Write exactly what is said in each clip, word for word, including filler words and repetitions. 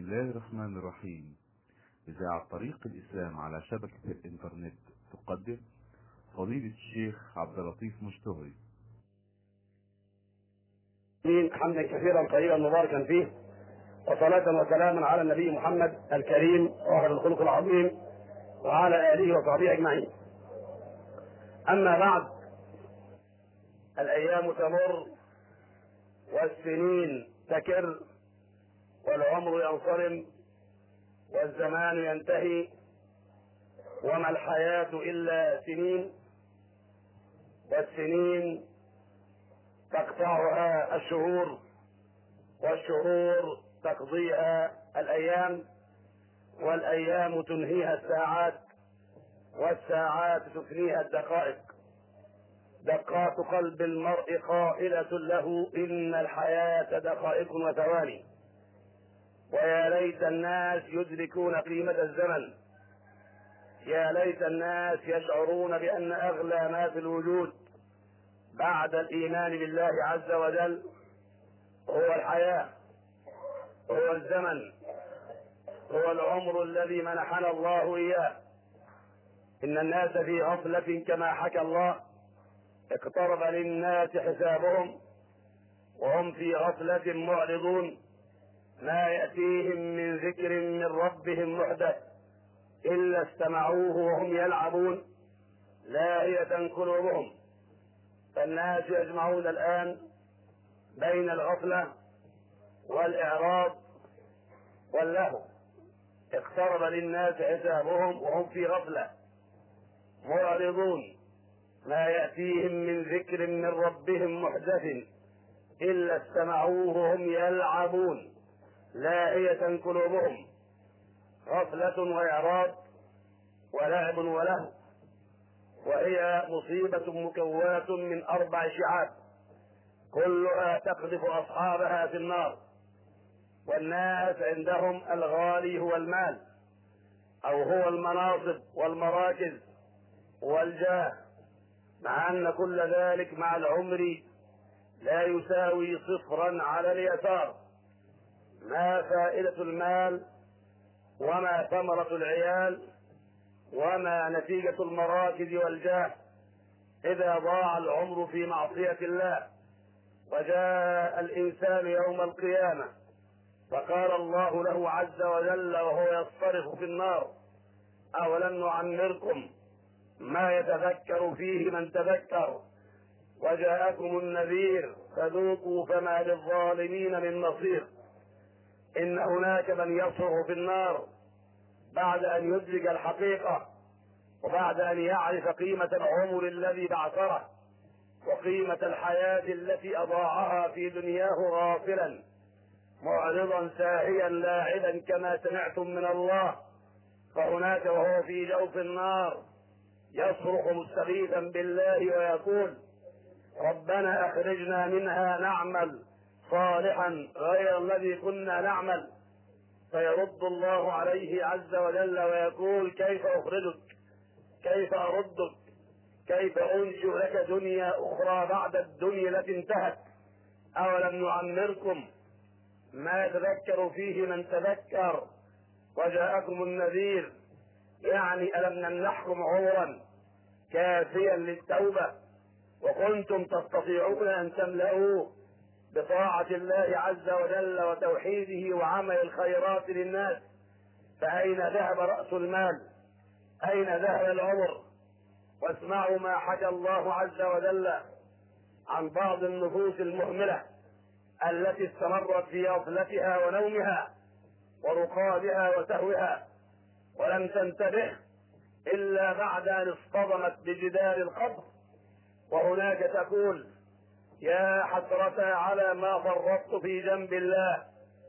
الله الرحمن الرحيم. إذاعة طريق الإسلام على شبكة الإنترنت تقدم فضيلة الشيخ عبد اللطيف مشتهري. حمدا كثيرا طيبا مباركا فيه، وصلاة وسلاما على النبي محمد الكريم صاحب الخلق العظيم وعلى آله وصحبه أجمعين. أما بعد، الأيام تمر والسنين تكر والعمر ينصرم والزمان ينتهي، وما الحياة إلا سنين، والسنين تقطعها الشهور والشهور تقضيها الأيام والأيام تنهيها الساعات والساعات تفنيها الدقائق. دقات قلب المرء قائلة له إن الحياة دقائق وثواني، ويا ليت الناس يدركون قيمة الزمن، يا ليت الناس يشعرون بأن أغلى ما في الوجود بعد الإيمان بالله عز وجل هو الحياة، هو الزمن، هو العمر الذي منحنا الله إياه. إن الناس في غفلة كما حكى الله، اقترب للناس حسابهم وهم في غفلة معرضون، ما يأتيهم من ذكر من ربهم محدث إلا استمعوه وهم يلعبون لاهية قلوبهم. فالناس يجمعون الآن بين الغفلة والإعراض واللهو. اقترب للناس حسابهم وهم في غفلة معرضون، ما يأتيهم من ذكر من ربهم محدث إلا استمعوه وهم يلعبون لاهية قلوبهم. غفلة وإعراض ولعب ولهو، وهي مصيبة مكونة من أربع شعاب كلها تقذف أصحابها في النار. والناس عندهم الغالي هو المال، أو هو المناصب والمراكز والجاه، مع أن كل ذلك مع العمر لا يساوي صفرا على اليسار. ما فائدة المال وما ثمرة العيال وما نتيجة المراكز والجاه إذا ضاع العمر في معصية الله؟ وجاء الإنسان يوم القيامة فقال الله له عز وجل وهو يصطرخ في النار: أولم نعمركم ما يتذكر فيه من تذكر وجاءكم النذير فذوقوا فما للظالمين من نصير. إن هناك من يصرخ في النار بعد أن يدرك الحقيقة، وبعد أن يعرف قيمة العمر الذي بعثره وقيمة الحياة التي أضاعها في دنياه غافلا معرضا ساهيا لاعبا كما سمعتم من الله. فهناك وهو في جوف النار يصرخ مستغيثا بالله ويقول: ربنا أخرجنا منها نعمل صالحا غير الذي كنا نعمل. فيرد الله عليه عز وجل ويقول: كيف أخرجك؟ كيف أردك؟ كيف أنشئ لك دنيا أخرى بعد الدنيا التي انتهت؟ أولم نعمركم ما يتذكر فيه من تذكر وجاءكم النذير؟ يعني ألم نمنحكم عمرا كافيا للتوبة وكنتم تستطيعون أن تملأوه بطاعة الله عز وجل وتوحيده وعمل الخيرات للناس؟ فأين ذهب رأس المال؟ أين ذهب العمر؟ واسمعوا ما حكى الله عز وجل عن بعض النفوس المهملة التي استمرت في غفلتها ونومها ورقادها وسهوها ولم تنتبه إلا بعد أن اصطدمت بجدار القبر، وهناك تقول: يا حسرة على ما فرطت في جنب الله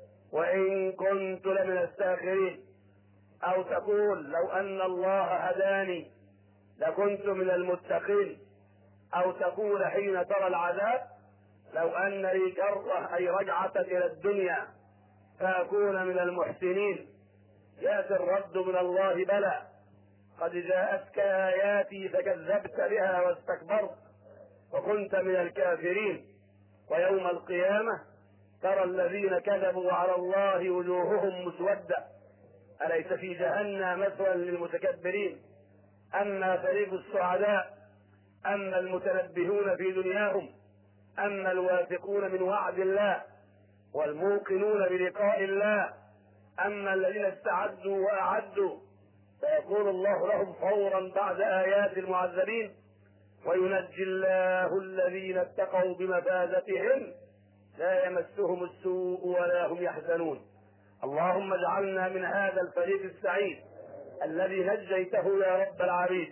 وإن كنت لمن الساخرين. أو تقول: لو أن الله هداني لكنت من المتقين. أو تقول حين ترى العذاب: لو أن لي كرة أي رجعة إلى الدنيا فأكون من المحسنين. يأتي الرد من الله: بلى، قد جاءتك آياتي فكذبت بها واستكبرت وكنت من الكافرين. ويوم القيامة ترى الذين كذبوا على الله وجوههم مسودة أليس في جهنم مثوى للمتكبرين. أما فريق السعداء، أما المتنبهون في دنياهم، أما الواثقون من وعد الله والموقنون بلقاء الله، أما الذين استعدوا وأعدوا، فيقول الله لهم فورا بعد آيات المعذبين: وينجي الله الذين اتقوا بمفازتهم لا يمسهم السوء ولا هم يحزنون. اللهم اجعلنا من هذا الفريق السعيد الذي نجيته يا رب العبيد.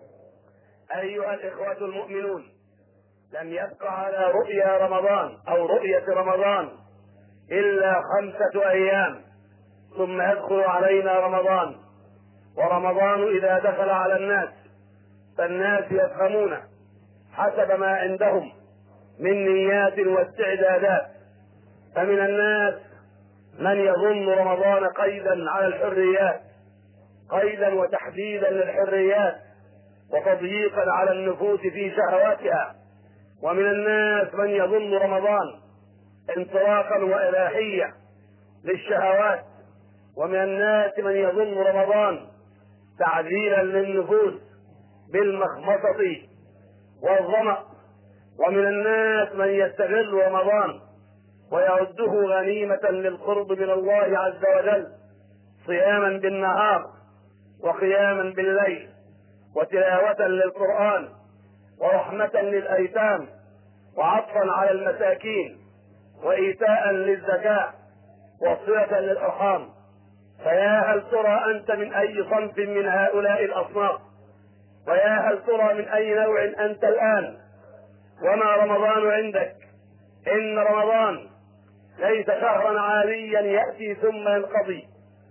أيها الإخوة المؤمنون، لم يبق على رؤيا رمضان أو رؤية رمضان إلا خمسة أيام ثم يدخل علينا رمضان. ورمضان إذا دخل على الناس فالناس يفهمون حسب ما عندهم من نيات واستعدادات. فمن الناس من يظن رمضان قيدا على الحريات، قيدا وتحديدا للحريات وتضييقا على النفوس في شهواتها. ومن الناس من يظن رمضان انطلاقا وإباحية للشهوات. ومن الناس من يظن رمضان تعذيرا للنفوس بالمخمصة والظمأ. ومن الناس من يستغل رمضان ويعده غنيمة للقرب من الله عز وجل، صياما بالنهار وقياما بالليل وتلاوة للقرآن ورحمة للأيتام وعطفا على المساكين وإيتاء للزكاة وصلة للأرحام. فيا هل ترى أنت من أي صنف من هؤلاء الأصناف؟ ويا هل ترى من أي نوع أنت الآن؟ وما رمضان عندك؟ إن رمضان ليس شهرا عاديا يأتي ثم ينقضي،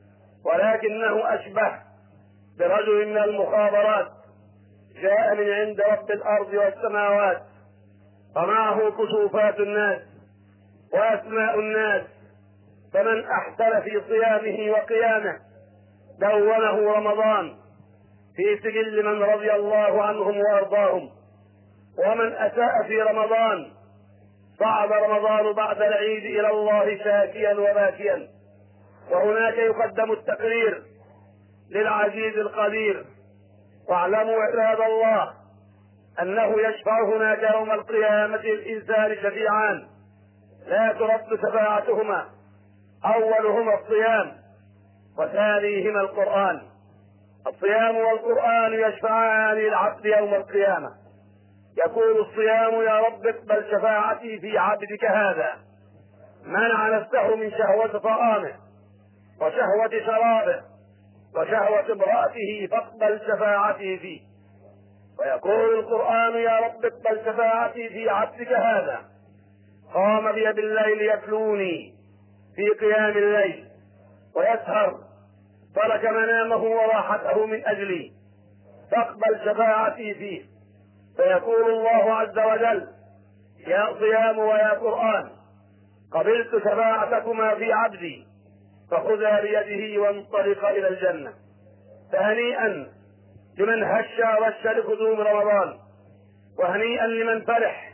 ولكنه أشبه برجل من المخابرات جاء من عند رب الأرض والسماوات، ومعه كشوفات الناس وأسماء الناس، فمن أحسن في صيامه وقيامه دونه رمضان في سجل من رضي الله عنهم وأرضاهم. ومن أساء في رمضان صعد رمضان بعد العيد إلى الله شاكيا وباكيا. وهناك يقدم التقرير للعزيز القدير. واعلموا عباد الله أنه يشفع هناك يوم القيامة الإنسان شفيعان لا ترد شفاعتهما، أولهما الصيام وثانيهما القرآن. الصيام والقرآن يشفعان للعبد يوم القيامة. يقول الصيام: يا رب اقبل شفاعتي في عبدك هذا، منع نفسه من شهوة طعامه وشهوة شرابه وشهوة امرأته فاقبل شفاعتي فيه. ويقول القرآن: يا رب اقبل شفاعتي في عبدك هذا، قام بي بالليل يتلوني في قيام الليل ويسهر، ترك منامه وراحته من أجلي، فاقبل شفاعتي فيه. فيقول الله عز وجل: يا صيام ويا قرآن قبلت شفاعتكما في عبدي، فخذا بيده وانطلقا إلى الجنة. فهنيئا لمن هش ورش لقدوم رمضان، وهنيئا لمن فرح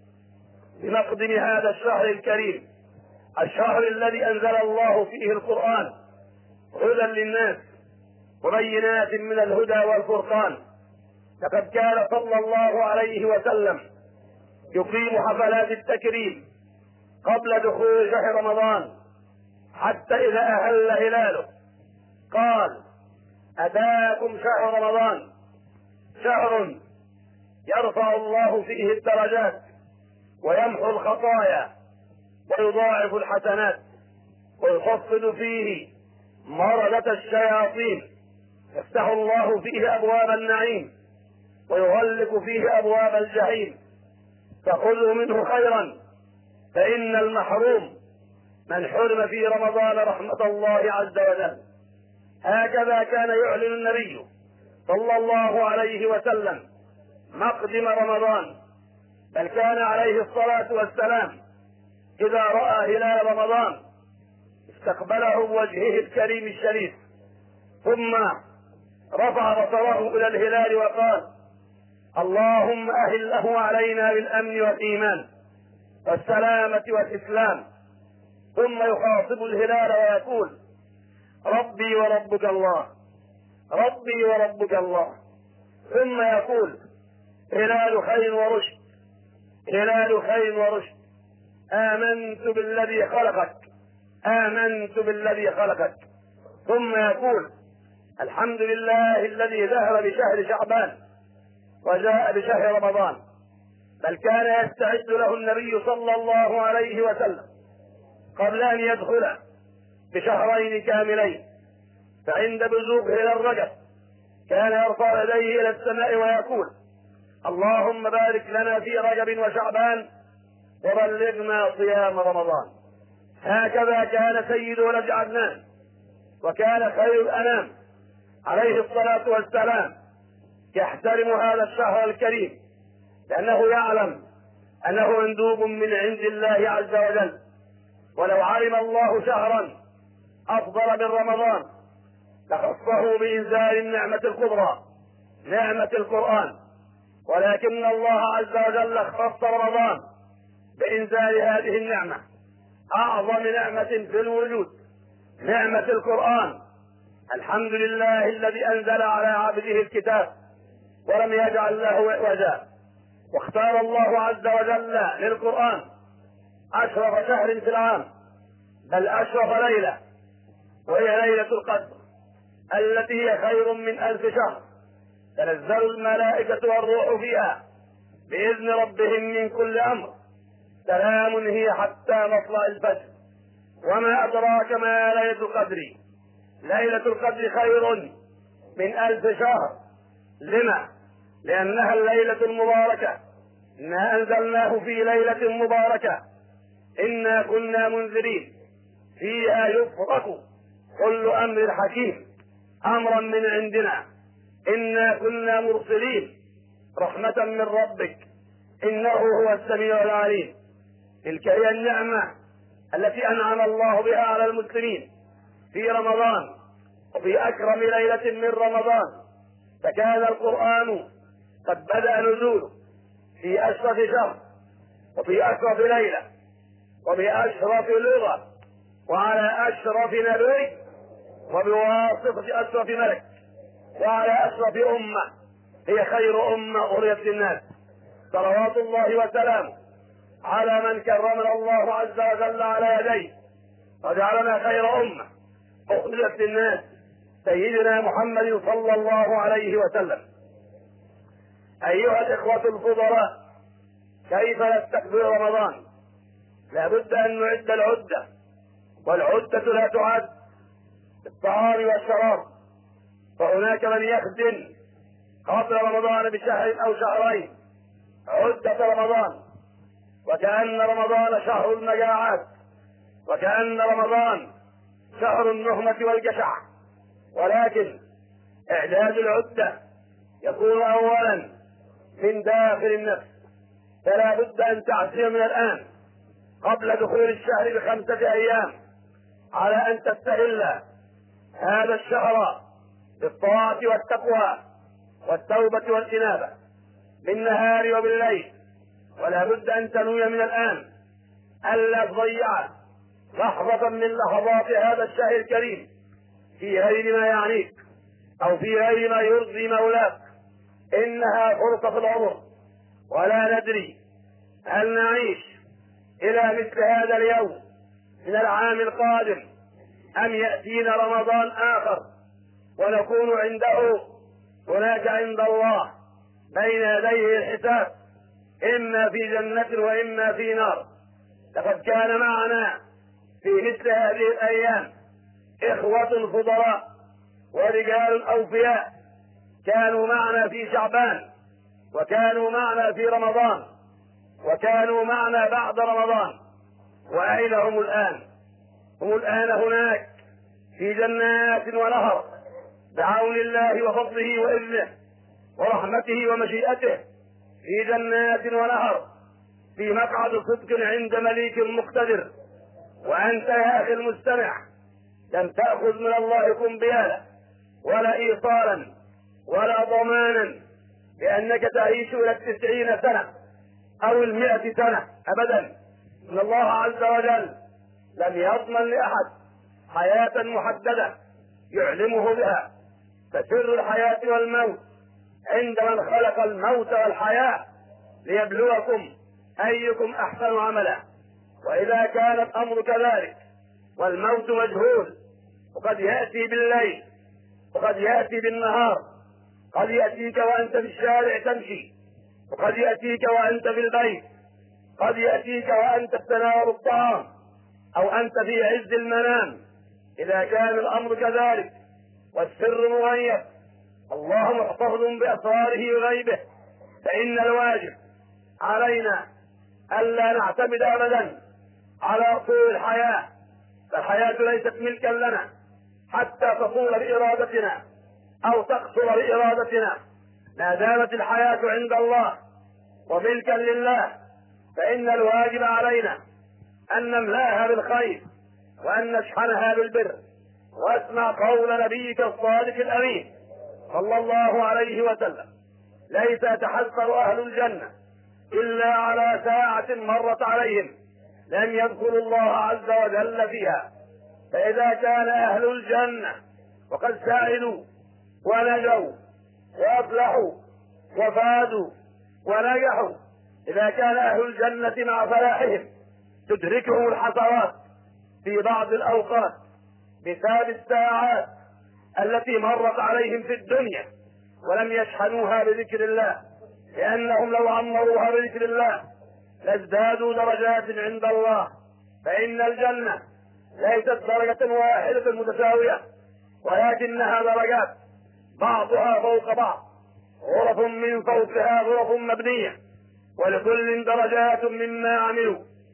بمقدم هذا الشهر الكريم، الشهر الذي أنزل الله فيه القرآن هدى للناس وبينات من الهدى والفرقان. لقد كان صلى الله عليه وسلم يقيم حفلات التكريم قبل دخول شهر رمضان، حتى إذا أهل هلاله قال: أتاكم شهر رمضان، شهر يرفع الله فيه الدرجات ويمحو الخطايا ويضاعف الحسنات ويخفض فيه مردة الشياطين، يفتح الله فيه أبواب النعيم ويغلق فيه أبواب الجحيم. فخذوا منه خيرا، فإن المحروم من حرم في رمضان رحمة الله عز وجل. هكذا كان يعلن النبي صلى الله عليه وسلم مقدم رمضان، بل كان عليه الصلاة والسلام إذا رأى هلال رمضان استقبله بوجهه الكريم الشريف، ثم رفع بصره إلى الهلال وقال: اللهم أهله علينا بالأمن والإيمان والسلامة والإسلام ثم يخاطب الهلال ويقول ربي وربك الله، ربي وربك الله. ثم يقول هلال خير ورشد، هلال خير ورشد، آمنت بالذي خلقك، آمنت بالذي خلقك. ثم يقول الحمد لله الذي ذهب بشهر شعبان وجاء بشهر رمضان. بل كان يستعد له النبي صلى الله عليه وسلم قبل أن يدخل بشهرين كاملين، فعند بزوغ إلى الرجب كان يرفع يديه إلى السماء ويقول اللهم بارك لنا في رجب وشعبان وبلغنا صيام رمضان. هكذا كان سيد ولد عدنان وكان خير الأنام عليه الصلاة والسلام يحترم هذا الشهر الكريم، لأنه يعلم أنه مندوب من عند الله عز وجل. ولو علم الله شهرا أفضل من رمضان لخصه بإنزال النعمة الكبرى نعمة القرآن، ولكن الله عز وجل اختص رمضان بإنزال هذه النعمة، أعظم نعمة في الوجود، نعمة القرآن. الحمد لله الذي أنزل على عبده الكتاب ولم يجعل له عوجا. واختار الله عز وجل للقرآن أشرف شهر في العام، بل أشرف ليلة، وهي ليلة القدر التي هي خير من ألف شهر، تنزل الملائكة والروح فيها بإذن ربهم من كل أمر، سلام هي حتى مطلع الفجر. وما أدراك ما ليلة القدر؟ ليلة القدر خير من ألف شهر. لما؟ لأنها الليلة المباركة، إنا أنزلناه في ليلة مباركة إنا كنا منذرين فيها يفرق كل أمر حكيم أمرا من عندنا إنا كنا مرسلين رحمة من ربك إنه هو السميع العليم. تلك هي النعمة التي أنعم الله بها على المسلمين في رمضان وفي أكرم ليلة من رمضان. فكان القرآن قد بدأ نزوله في أشرف شهر وفي أشرف ليلة وبأشرف لغة وعلى أشرف نبي وبواسطة أشرف ملك وعلى أشرف أمة هي خير أمة أريت للناس. صلوات الله وسلامه على من كرمنا الله عز وجل على يديه وجعلنا خير أمة أخرجت للناس، سيدنا محمد صلى الله عليه وسلم. أيها الإخوة الفضلاء، كيف نستقبل رمضان؟ لابد أن نعد العدة، والعدة لا تعد بالطعام والشراب، فهناك من يخدم قبل رمضان بشهر أو شهرين عدة رمضان، وكأن رمضان شهر المجاعات، وكأن رمضان شهر النهمة والجشع. ولكن إعداد العدة يكون أولا من داخل النفس، فلا بد أن تعزم من الآن قبل دخول الشهر بخمسة أيام على أن تستهل هذا الشهر بالطاعة والتقوى والتوبة والإنابة بالنهار وبالليل. ولا بد أن تنوي من الآن ألا تضيع لحظة من لحظات هذا الشهر الكريم في غير ما يعنيك أو في غير ما يرضي مولاك. إنها فرصة العمر، ولا ندري هل نعيش إلى مثل هذا اليوم من العام القادم أم يأتينا رمضان آخر ونكون عنده هناك عند الله بين يديه الحساب، إما في جنة وإما في نار. لقد كان معنا في مثل هذه الأيام إخوة فضلاء ورجال أوفياء كانوا معنا في شعبان، وكانوا معنا في رمضان، وكانوا معنا بعد رمضان. وأين هم الآن؟ هم الآن هناك في جنات ونهر بعون الله وفضله وإذنه ورحمته ومشيئته، في جنات ونهر في مقعد صدق عند مليك مقتدر. وأنت يا أخي المستمع لم تأخذ من الله قنبيالا ولا إيصالا ولا ضمانا بأنك تعيش إلى التسعين سنة أو المئة سنة أبدا. إن الله عز وجل لم يضمن لأحد حياة محددة يعلمه بها، فسر الحياة والموت عند من خلق الموت والحياة ليبلوكم أيكم أحسن عملا. وإذا كان الأمر كذلك والموت مجهول، وقد يأتي بالليل وقد يأتي بالنهار، قد يأتيك وأنت في الشارع تمشي، وقد يأتيك وأنت في البيت، قد يأتيك وأنت تتناول الطعام، أو أنت في عز المنام. إذا كان الأمر كذلك والسر مغيب، الله محتفظ بأسراره وغيبه، فإن الواجب علينا ألا نعتمد أبدا على طول الحياة، فالحياة ليست ملكا لنا حتى تطول بإرادتنا أو تقصر بإرادتنا. ما دامت الحياة عند الله وملكا لله، فإن الواجب علينا أن نملاها بالخير وأن نشحنها بالبر. واسمع قول نبيك الصادق الأمين صلى الله عليه وسلم: ليس يتحسر أهل الجنة إلا على ساعة مرت عليهم لم يذكروا الله عز وجل فيها. فإذا كان أهل الجنة وقد سعدوا ونجوا وأفلحوا وفازوا ونجحوا، إذا كان أهل الجنة مع فلاحهم تدركهم الحسرات في بعض الأوقات بسبب الساعات التي مرت عليهم في الدنيا ولم يشحنوها بذكر الله، لأنهم لو عمروها بذكر الله لازدادوا درجات عند الله. فإن الجنة ليست درجة واحدة متساوية، ولكنها درجات بعضها فوق بعض، غرف من فوقها غرف مبنية، ولكل درجات مما عملوا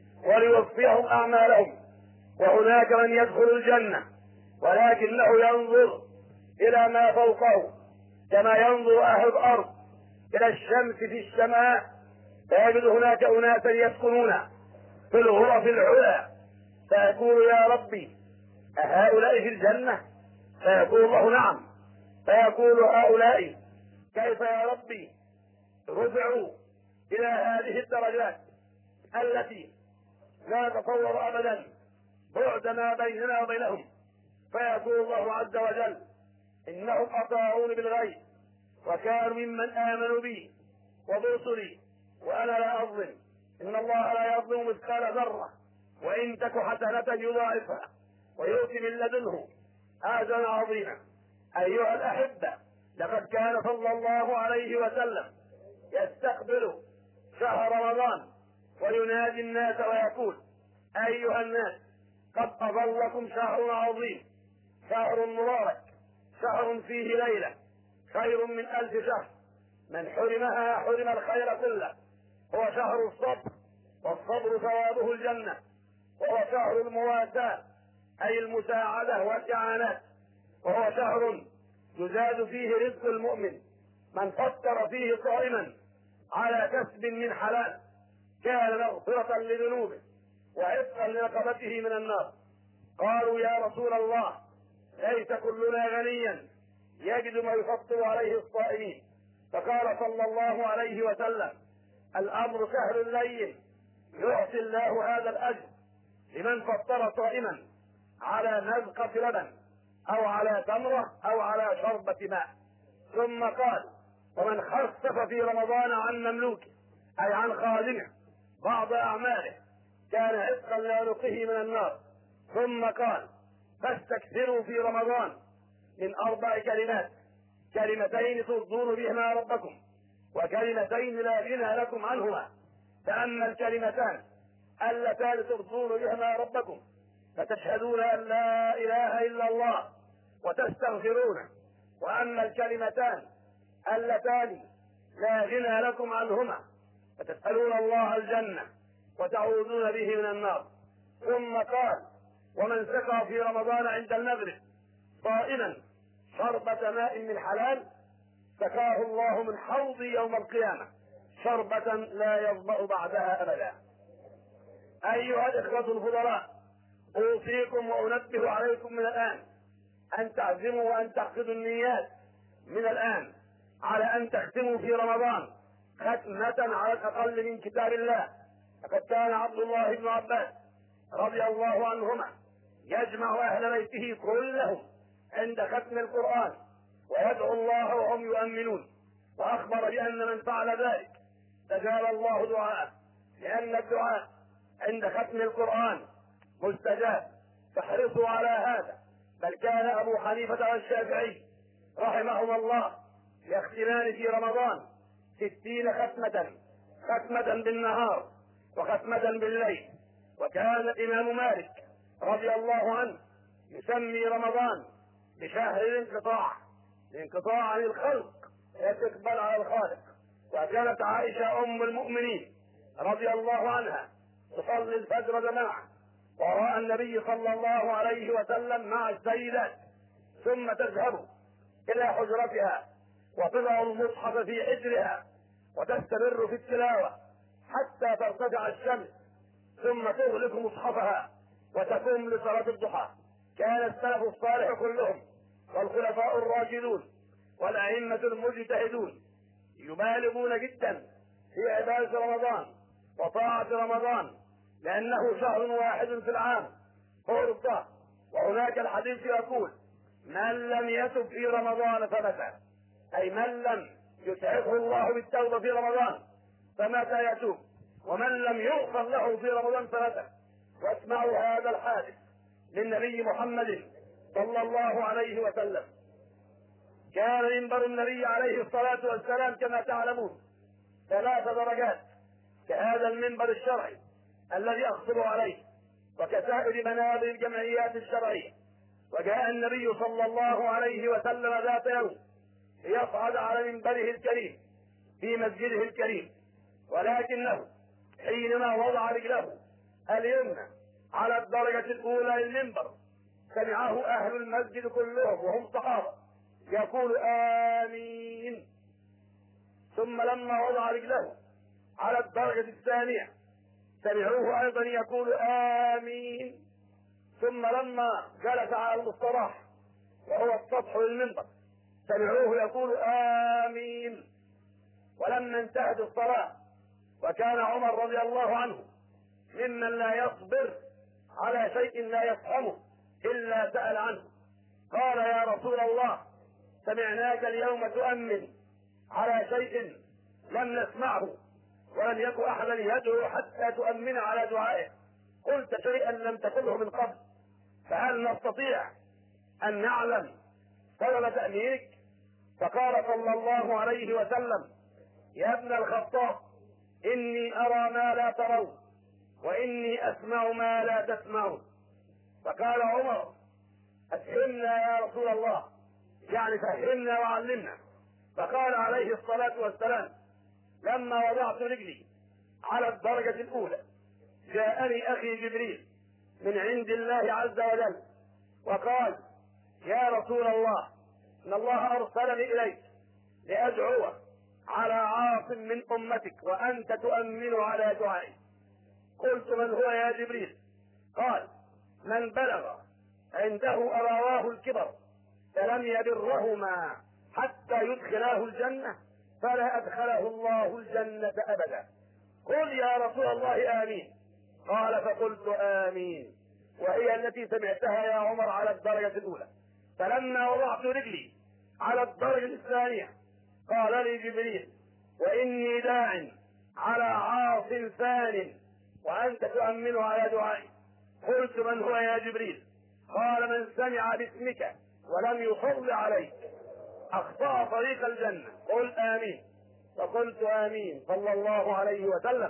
وليوفيهم أعمالهم. وهناك من يدخل الجنة ولكنه ينظر إلى ما فوقه كما ينظر أهل الأرض إلى الشمس في السماء، فيجد هناك أناسا يسكنون في الغرف العلى، فيقول: يا ربي أهؤلاء في الجنة؟ فيقول الله: نعم. فيقول: هؤلاء كيف يا ربي رفعوا إلى هذه الدرجات التي لا نتصور أبدا بعد ما بيننا وبينهم؟ فيقول الله عز وجل: إنهم أطاعوني بالغيب وكانوا ممن آمنوا بي وبرسلي وأنا لا أظلم، إن الله لا يظلم مثقال ذرة وإن تك حسنة يضاعفها ويؤتي من لدنه أجرا عظيما. أيها الأحبة، لقد كان صلى الله عليه وسلم يستقبل شهر رمضان وينادي الناس ويقول: أيها الناس، قد أظلكم شهر عظيم، شهر مبارك، شهر فيه ليلة خير من ألف شهر، من حرمها حرم الخير كله. هو شهر الصبر، والصبر ثوابه الجنة. وهو شهر المواساة أي المساعدة والإعانات. وهو شهر يزاد فيه رزق المؤمن، من فطر فيه صائما على كسب من حلال كان مغفرة لذنوبه وعتقا لرقبته من النار. قالوا: يا رسول الله، ليس كلنا غنيا يجد ما يفطر عليه الصائمين. فقال صلى الله عليه وسلم: الأمر سهل لين، يعطي الله هذا الأجر لمن فطر صائما على نزقة لبن أو على تمرة أو على شربة ماء. ثم قال: ومن خفف في رمضان عن مملوكه أي عن خادمه بعض أعماله كان عتقا لعنقه من النار. ثم قال: فاستكثروا في رمضان من أربع كلمات: كلمتين ترضون بهما ربكم، وكلمتين لا غنى لكم عنهما. فأما الكلمتان اللتان ترضون بهما ربكم فتشهدون أن لا إله إلا الله وتستغفرونه، وأما الكلمتان اللتان لا غنى لكم عنهما فتسألون الله الجنة وتعوذون به من النار. ثم قال: ومن سقى في رمضان عند المغرب صائما شربة ماء من حلال سقاه الله من حوض يوم القيامة شربة لا يظمأ بعدها أبدا. أيها الإخوة الفضلاء، أوصيكم وأنبه عليكم من الآن أن تعزموا وأن تعقدوا النيات من الآن على أن تختموا في رمضان ختمة على الأقل من كتاب الله. لقد كان عبد الله بن عباس رضي الله عنهما يجمع أهل بيته كلهم عند ختم القرآن ويدعو الله وهم يؤمنون، وأخبر بأن من فعل ذلك استجاب الله دعاءه، لأن الدعاء عند ختم القرآن مستجاب، فاحرصوا على هذا. بل كان أبو حنيفة والشافعي رحمهما الله يختمان في رمضان ستين ختمة، ختمة بالنهار وختمة بالليل. وكان الإمام مالك رضي الله عنه يسمي رمضان بشهر الانقطاع، الانقطاع عن الخلق وتقبل على الخالق. وكانت عائشة أم المؤمنين رضي الله عنها تصلي الفجر جماعة وراء النبي صلى الله عليه وسلم مع السيدات، ثم تذهب إلى حجرتها وتضع المصحف في حجرها وتستمر في التلاوة حتى ترتفع الشمس، ثم تغلق مصحفها وتقوم لصلاة الضحى. كان السلف الصالح كلهم والخلفاء الراشدون والأئمة المجتهدون يبالغون جدا في عبادة رمضان وطاعة رمضان، لأنه شهر واحد في العام فرصة. وهناك الحديث يقول: من لم يتب في رمضان فمتى، أي من لم يسعفه الله بالتوبة في رمضان فمتى يتوب، ومن لم يغفر له في رمضان فمتى. واسمعوا هذا الحادث للنبي محمد صلى الله عليه وسلم. كان منبر النبي عليه الصلاة والسلام كما تعلمون ثلاث درجات، كهذا المنبر الشرعي الذي أخطب عليه وكسائر منابر الجمعيات الشرعية. وجاء النبي صلى الله عليه وسلم ذات يوم ليصعد على منبره الكريم في مسجده الكريم، ولكنه حينما وضع رجله اليمنى على الدرجة الأولى للمنبر سمعه أهل المسجد كلهم وهم صحابة يقول آمين. ثم لما وضع رجله على الدرجة الثانية سمعوه أيضا يقول آمين. ثم لما جلس على المستراح وهو السطح للمنبر سمعوه يقول آمين. ولما انتهت الصلاة وكان عمر رضي الله عنه ممن لا يصبر على شيء لا يفهمه إلا سأل عنه، قال: يا رسول الله، سمعناك اليوم تؤمن على شيء لم نسمعه ولم يكن أحدا يدعو حتى تؤمن على دعائه، قلت شيئا لم تقله من قبل، فهل نستطيع أن نعلم سبب تأمينك؟ فقال صلى الله عليه وسلم: يا ابن الخطاب، إني أرى ما لا ترون وإني أسمع ما لا تسمعون. فقال عمر: أفهمنا يا رسول الله، يعني فهمنا وعلمنا. فقال عليه الصلاة والسلام: لما وضعت رجلي على الدرجة الأولى جاءني أخي جبريل من عند الله عز وجل وقال: يا رسول الله، إن الله أرسلني إليك لأدعو على عاص من أمتك وأنت تؤمن على دعائي. قلت: من هو يا جبريل؟ قال: من بلغ عنده أبواه الكبر فلم يبرهما حتى يدخلاه الجنة فلا أدخله الله الجنة أبدا. قل يا رسول الله آمين. قال: فقلت آمين، وهي التي سمعتها يا عمر على الدرجة الأولى. فلما وضعت رجلي على الدرجة الثانية قال لي جبريل: وإني داع على عاص ثان وأنت تؤمن على دعائي. قلت: من هو يا جبريل؟ قال: من سمع باسمك ولم يصل عليك أخطأ طريق الجنة. قل آمين. فقلت آمين صلى الله عليه وسلم.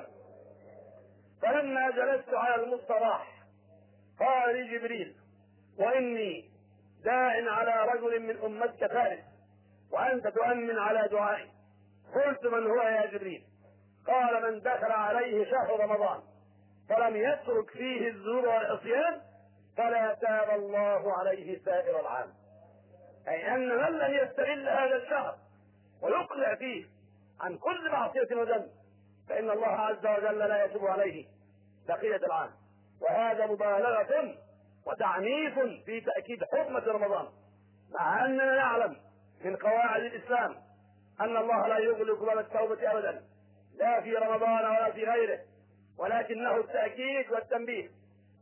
فلما جلست على المستراح قال لي جبريل: وإني داع على رجل من أمتك فارس وأنت تؤمن على دعائي. قلت: من هو يا جبريل؟ قال: من دخل عليه شهر رمضان فلم يترك فيه الذنوب والعصيان فلا تاب الله عليه سائر العام. أي أن من لم يستغل هذا الشهر ويقلع فيه عن كل معصية وذنب فإن الله عز وجل لا يتوب عليه بقية العام. وهذا مبالغة وتعنيف في تأكيد حرمة رمضان، مع أننا نعلم من قواعد الإسلام أن الله لا يغلق باب التوبة أبدا، لا في رمضان ولا في غيره، ولكنه التأكيد والتنبيه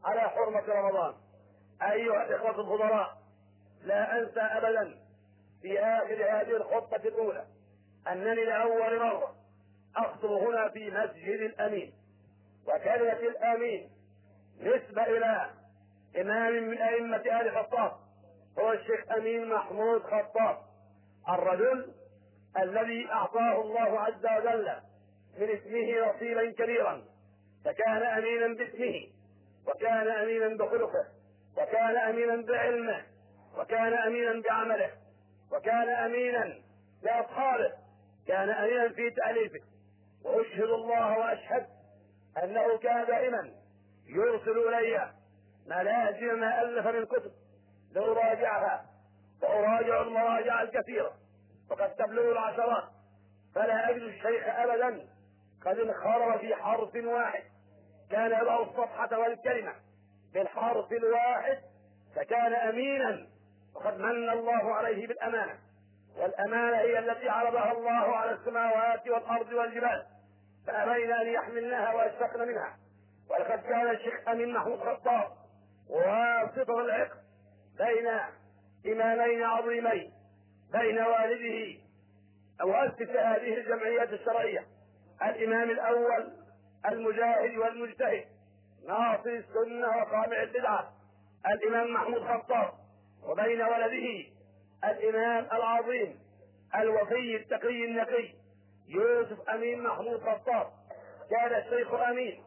على حرمة رمضان. أيها الإخوة الفضلاء، لا أنسى أبدا في آخر هذه الخطبة الأولى أنني لأول مرة أخطب هنا في مسجد الأمين، وكلمة الأمين نسبة إلى إمام من أئمة آل خطاب هو الشيخ أمين محمود خطاب، الرجل الذي أعطاه الله عز وجل من اسمه نصيبا كبيرا، فكان أمينا باسمه، وكان أمينا بخلقه، وكان أمينا بعلمه، وكان أمينا بعمله، وكان أمينا بأصحابه، كان أمينا في تأليفه. وأشهد الله وأشهد أنه كان دائما يرسل إلي ملازم ما ألف من كتب لأراجعها، وأراجع المراجع الكثيرة وقد تبلغ العشرات، فلا أجد الشيخ أبدا قد انخرم في حرف واحد، كان يضع الصفحة والكلمة بالحرف الواحد، فكان أمينا، وقد من الله عليه بالأمانة، والأمانة هي التي عرضها الله على السماوات والأرض والجبال فأبين أن يحملناها وأشفقن منها. ولقد كان الشيخ أمين محمود خطاب واسطة العقد بين إمامين عظيمين، بين والده مؤسس هذه الجمعيات الشرعية الإمام الأول المجاهد والمجتهد ناصر السنة وقامع البدعة الإمام محمود خطاب، وبين ولده الإمام العظيم الوفي التقي النقي يوسف أمين محمود خطاب. كان الشيخ أمين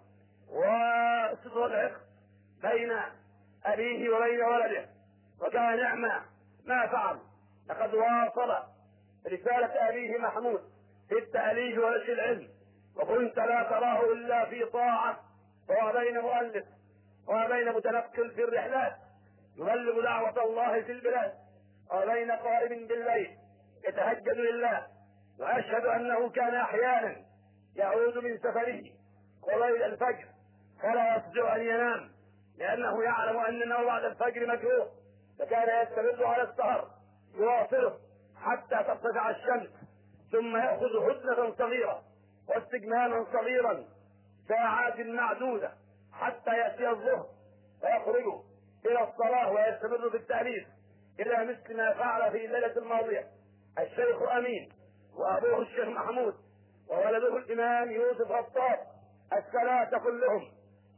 وسط العقد بين أبيه وبين ولده، وكان نعم ما فعل. لقد واصل رسالة أبيه محمود في التأليف ونشر العلم، وكنت لا تراه إلا في طاعة، وهو بين مؤلف وبين متنقل في الرحلات يبلغ دعوة الله في البلاد، وبين قائم بالليل يتهجد لله. وأشهد أنه كان أحيانا يعود من سفره قبيل الفجر فلا يستطيع أن ينام، لأنه يعلم أن النوم بعد الفجر مكروه، فكان يستمر على السهر يواصله حتى ترتفع الشمس، ثم يأخذ هدنة صغيرة واستجماما صغيرا ساعات معدودة حتى يأتي الظهر، فيخرج إلى الصلاة ويستمر في التأليف إلى مثل ما فعل في الليلة الماضية الشيخ أمين وأبوه الشيخ محمود وولده الإمام يوسف خطاب الثلاثة كلهم،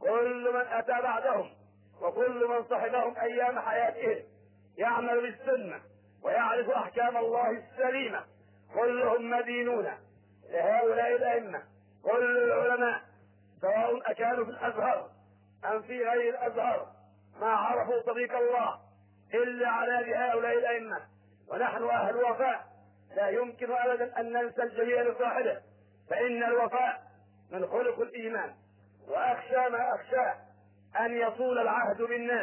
كل من أتى بعدهم وكل من صحبهم أيام حياتهم يعمل بالسنة ويعرف أحكام الله السليمة، كلهم مدينون لهؤلاء الأئمة. كل العلماء سواء أكانوا في الأزهر أم في غير الأزهر ما عرفوا طريق الله إلا على هؤلاء الأئمة، ونحن أهل وفاء لا يمكن أبدا أن ننسى الجميع لصاحبه، فإن الوفاء من خلق الإيمان. وأخشى ما أخشى أن يطول العهد بالناس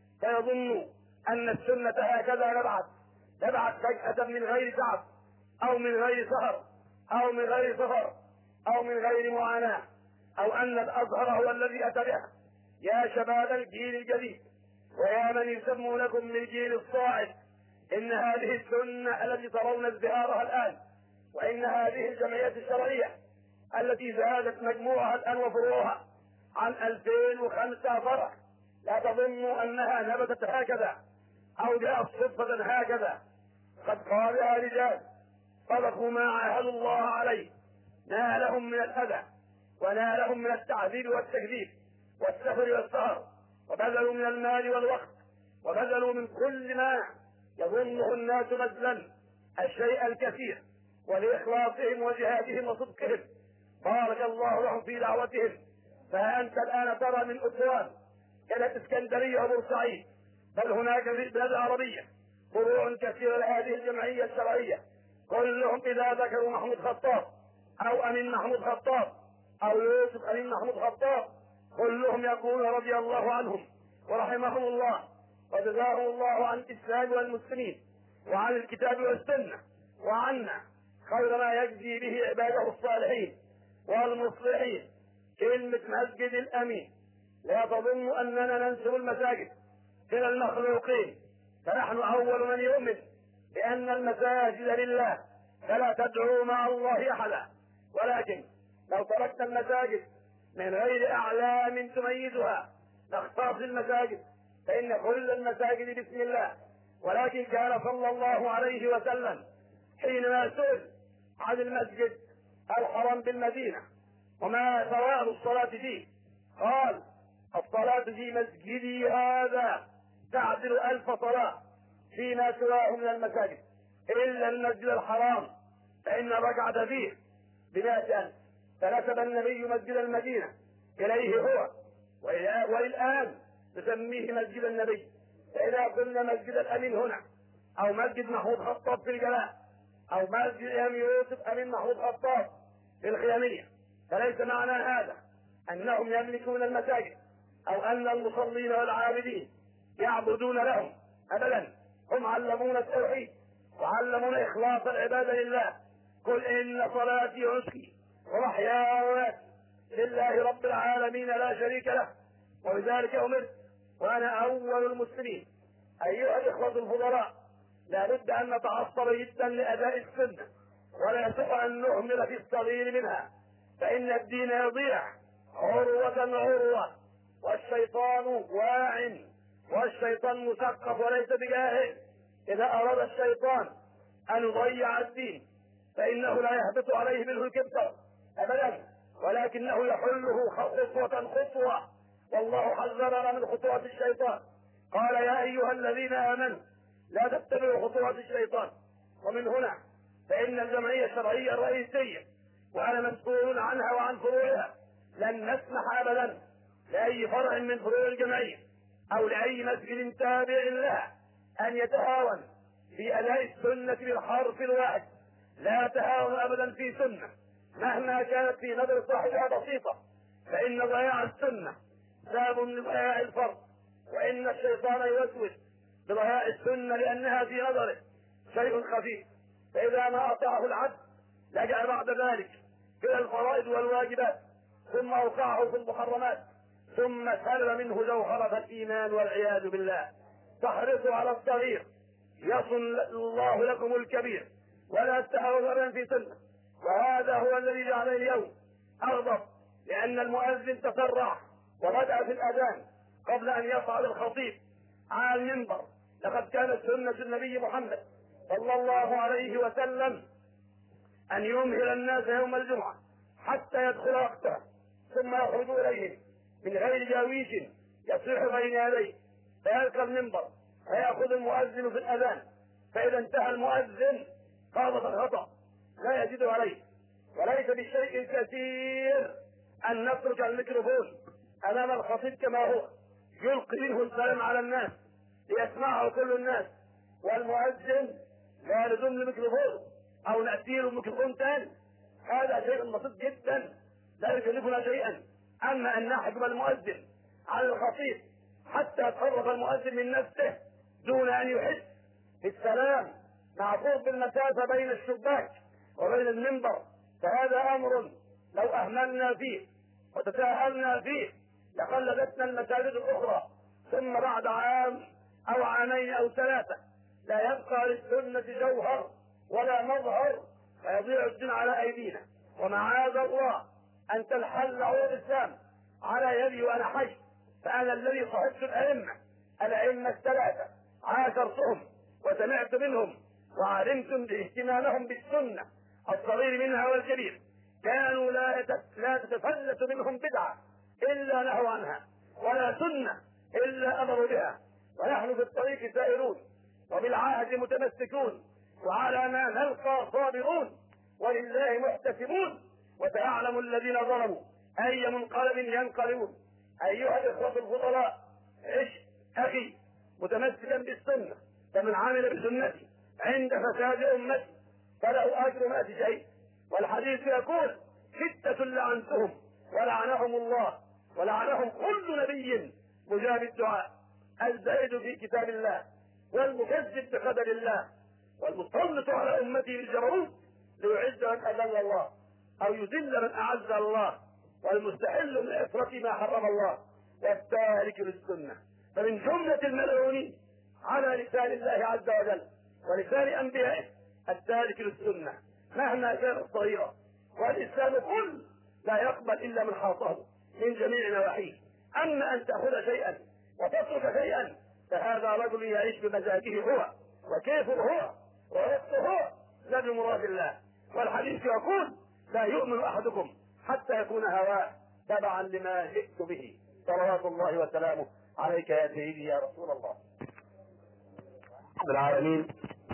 فيظنوا أن السنة هكذا نبعث نبعث فجأة من غير تعب أو من غير سهر أو من غير سفر أو من غير معاناة، أو أن الأزهر هو الذي أتى بها. يا شباب الجيل الجديد ويا من يسمونكم من الجيل الصاعد، إن هذه السنة التي ترون ازدهارها الآن، وإن هذه الجمعيات الشرعية التي زادت مجموعها الآن وفروعها عن ألفين وخمسة فرع، لا تظنوا أنها نبتت هكذا أو جاءت صدفة هكذا، قد قالها رجال صدقوا ما عاهدوا الله عليه، نالهم من الأذى ونالهم من التعذيب والتكذيب والسفر والسهر، وبذلوا من المال والوقت، وبذلوا من كل ما يظنه الناس بذلا الشيء الكثير، ولإخلاصهم وجهادهم وصدقهم بارك الله لهم في دعوتهم. فأنت الآن ترى من أسوان إلى الإسكندرية وبورسعيد، بل هناك في البلاد العربية فروع كثيرة لهذه الجمعية الشرعية، كلهم إذا ذكروا محمود خطاب أو أمين محمود خطاب أو يوسف أمين محمود خطاب كلهم يقولون رضي الله عنهم ورحمهم الله وجزاهم الله عن الإسلام والمسلمين وعن الكتاب والسنة وعنا خير ما يجزي به عباده الصالحين والمصلحين. كلمة مسجد الأمين لا تظن أننا ننسب المساجد إلى المخلوقين، فنحن أول من يؤمن بأن المساجد لله فلا تدعوا مع الله أحدا، ولكن لو تركت المساجد من غير أعلام تميزها نختص المساجد، فإن كل المساجد بسم الله. ولكن كان صلى الله عليه وسلم حينما سئل عن المسجد الحرام بالمدينة وما ثواب الصلاة فيه، قال: الصلاة في مسجدي هذا تعدل ألف صلاة فيما سواه من المساجد إلا المسجد الحرام، فإن ركعة فيه بمائة ألف. فنسب النبي مسجد المدينة إليه هو، والآن نسميه مسجد النبي. فإذا قلنا مسجد الأمين هنا، أو مسجد محمود خطاب في الجلاء، أو مسجد أمين يوسف أمين محمود خطاب في الخيامية، فليس معنى هذا أنهم يملكون المساجد أو أن المصلين والعابدين يعبدون لهم، أبدا. هم علمونا التوحيد وعلمونا إخلاص العبادة لله. قل إن صلاتي ونسكي ومحياي ومماتي لله رب العالمين لا شريك له وبذلك أمرت وأنا أول المسلمين. أيها الإخوة الفضلاء، لا بد أن نتعصب جدا لأداء السنة، ولا يصح أن نهمل في الصغير منها، فإن الدين يضيع عروة عروة، والشيطان واع والشيطان مثقف وليس بجاهل. إذا أراد الشيطان أن يضيع الدين فإنه لا يهبط عليه منه الكبر أبدا، ولكنه يحله خطوة خطوة. والله حذرنا من خطوات الشيطان، قال: يا أيها الذين آمنوا لا تتبعوا خطوات الشيطان. ومن هنا فإن الجمعية الشرعية الرئيسية، وأنا مسؤول عنها وعن فروعها، لن نسمح أبدا لأي فرع من فروع الجمعية أو لأي مسجد تابع لها أن يتهاون في أداء السنة بالحرف الواحد. لا تهاون أبدا في سنة مهما كانت في نظر صاحبها بسيطة، فإن ضياع السنة سبب لضياع الفرد، وإن الشيطان يوسوس بضياع السنة لأنها في نظره شيء خفيف، فإذا ما أطاعه العبد لجأ بعد ذلك إلى الفرائض والواجبات، ثم أوقعه في المحرمات، ثم سلب منه جوهرة الإيمان والعياذ بالله. فاحرصوا على الصغير يصن الله لكم الكبير، ولا تتهاونوا أبدا في سنة. وهذا هو الذي جعلني اليوم أغضب، لأن المؤذن تسرع وبدأ في الأذان قبل أن يصعد الخطيب على المنبر. لقد كانت سنة النبي محمد صلى الله عليه وسلم أن يمهل الناس يوم الجمعة حتى يدخل وقته، ثم يخرج إليهم من غير جاويش يصيح بين يديه، فيلقى المنبر فيأخذ المؤذن في الأذان، فإذا انتهى المؤذن قاضت الخطأ لا يزيد عليه. وليس بالشيء الكثير أن نترك الميكروفون أمام الخطيب كما هو، يلقي منه السلام على الناس ليسمعه كل الناس، والمؤذن لا يلزم الميكروفون أو نأتيه الميكروفون ثاني. هذا شيء بسيط جدا لا يكلفنا شيئا. أما أن نحجب المؤذن على الخطيب حتى يتصرف المؤذن من نفسه دون أن يحس بالسلام معقوب بالمسافة بين الشباك وبين المنبر، فهذا أمر لو أهملنا فيه وتساهلنا فيه لقلدتنا المساجد الأخرى، ثم بعد عام أو عامين أو ثلاثة لا يبقى للسنة جوهر ولا مظهر، فيضيع الدين على أيدينا. ومعاذ الله أن تنحل عروض الإسلام على يدي وأنا حي، فأنا الذي صحبت الأئمة الأئمة الثلاثة، عاشرتهم وسمعت منهم وعلمتم باهتمامهم بالسنة الصغير منها والكبير. كانوا لا لا تتفلت منهم بدعة إلا نهوا عنها، ولا سنة إلا أمروا بها. ونحن في الطريق سائرون وبالعهد متمسكون، وعلى ما نلقى صابرون، ولله محتسبون، وسيعلم الذين ظلموا أي منقلب ينقلبون. أيها الإخوة الفضلاء، عش أخي متمسكا بالسنة، فمن عمل بسنتي عند فساد أمتي فله أجر مئة شهيد. والحديث يقول: ستة لعنتهم ولعنهم الله ولعنهم كل نبي مجاب الدعاء: الزائد في كتاب الله، والمكذب بقدر الله، والمسلط على أمتي بالجبروت ليعز من أذل الله أو يذل من أعز الله، والمستحل من إفرط ما حرم الله، والتارك للسنة. فمن جملة الملعونين على لسان الله عز وجل ولسان أنبيائه التارك للسنة مهما كانت صغيرة. والإسلام كل لا يقبل إلا من حاطه من جميع نواحيه، أما أن تأخذ شيئا وتترك شيئا فهذا رجل يعيش بمزاجه هو وكيفه هو ووقته هو لا بمراد الله. والحديث يقول لا يؤمن أحدكم حتى يكون هواه تبعا لما جئت به صلوات الله وسلامه عليك يا سيدي يا رسول الله. رب العالمين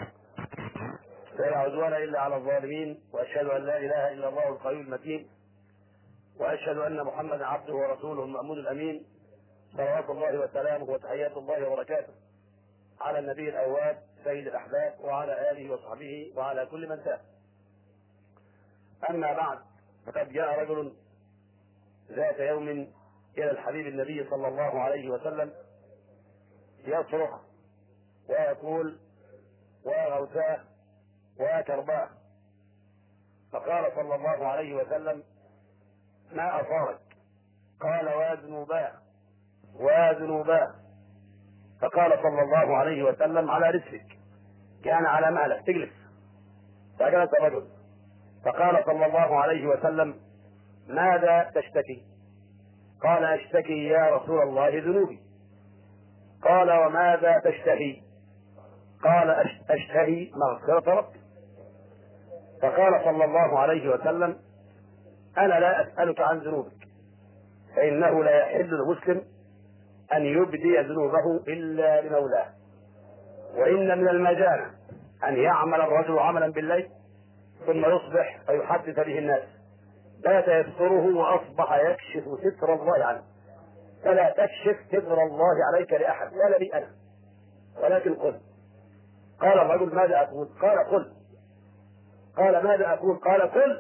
لا عدوان إلا على الظالمين، وأشهد أن لا إله إلا الله القوي المتين، وأشهد أن محمدا عبده ورسوله المأمون الأمين صلوات الله وسلامه وتحيات الله وبركاته على النبي الأواب سيد الأحباب وعلى آله وصحبه وعلى كل من تاب. أما بعد، فقد جاء رجل ذات يوم إلى الحبيب النبي صلى الله عليه وسلم يصرخ ويقول وغوثاه وكرباه، فقال صلى الله عليه وسلم ما أصابك؟ قال وذنوباه وذنوباه. فقال صلى الله عليه وسلم على رسلك، كان على مهلك تجلس. فجلس الرجل فقال صلى الله عليه وسلم ماذا تشتكي؟ قال اشتكي يا رسول الله ذنوبي. قال وماذا تشتهي؟ قال اشتهي مغفرة ربي. فقال صلى الله عليه وسلم أنا لا أسألك عن ذنوبك، فإنه لا يحل للمسلم أن يبدي ذنوبه إلا لمولاه، وإن من المجانة أن يعمل الرجل عملا بالليل ثم يصبح فيحدث به الناس، بات يستره وأصبح يكشف ستر الله عنه. فلا تكشف ستر الله عليك لأحد ولا لي أنا، ولكن قل. قال الرجل ماذا أقول؟ قال قل. قال ماذا أقول؟ قال قل.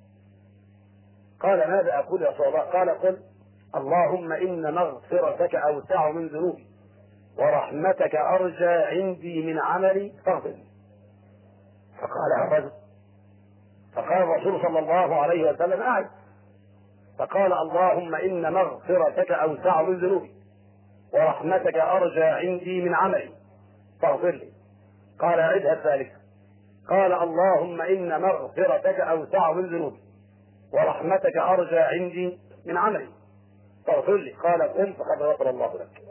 قال ماذا أقول يا رسول الله؟ قال قل اللهم إن مغفرتك أوسع من ذنوبي ورحمتك أرجى عندي من عملي فاغفر. فقال الرجل فقال الرسول صلى الله عليه وسلم أعد. فقال اللهم إن مغفرتك أوسع من ذنوبي ورحمتك أرجى عندي من عملي فاغفر لي. قال أعدها الثالثة. قال اللهم إن مغفرتك أوسع من ذنوبي ورحمتك أرجى عندي من عملي فاغفر لي. قال قم فقد غفر الله لك.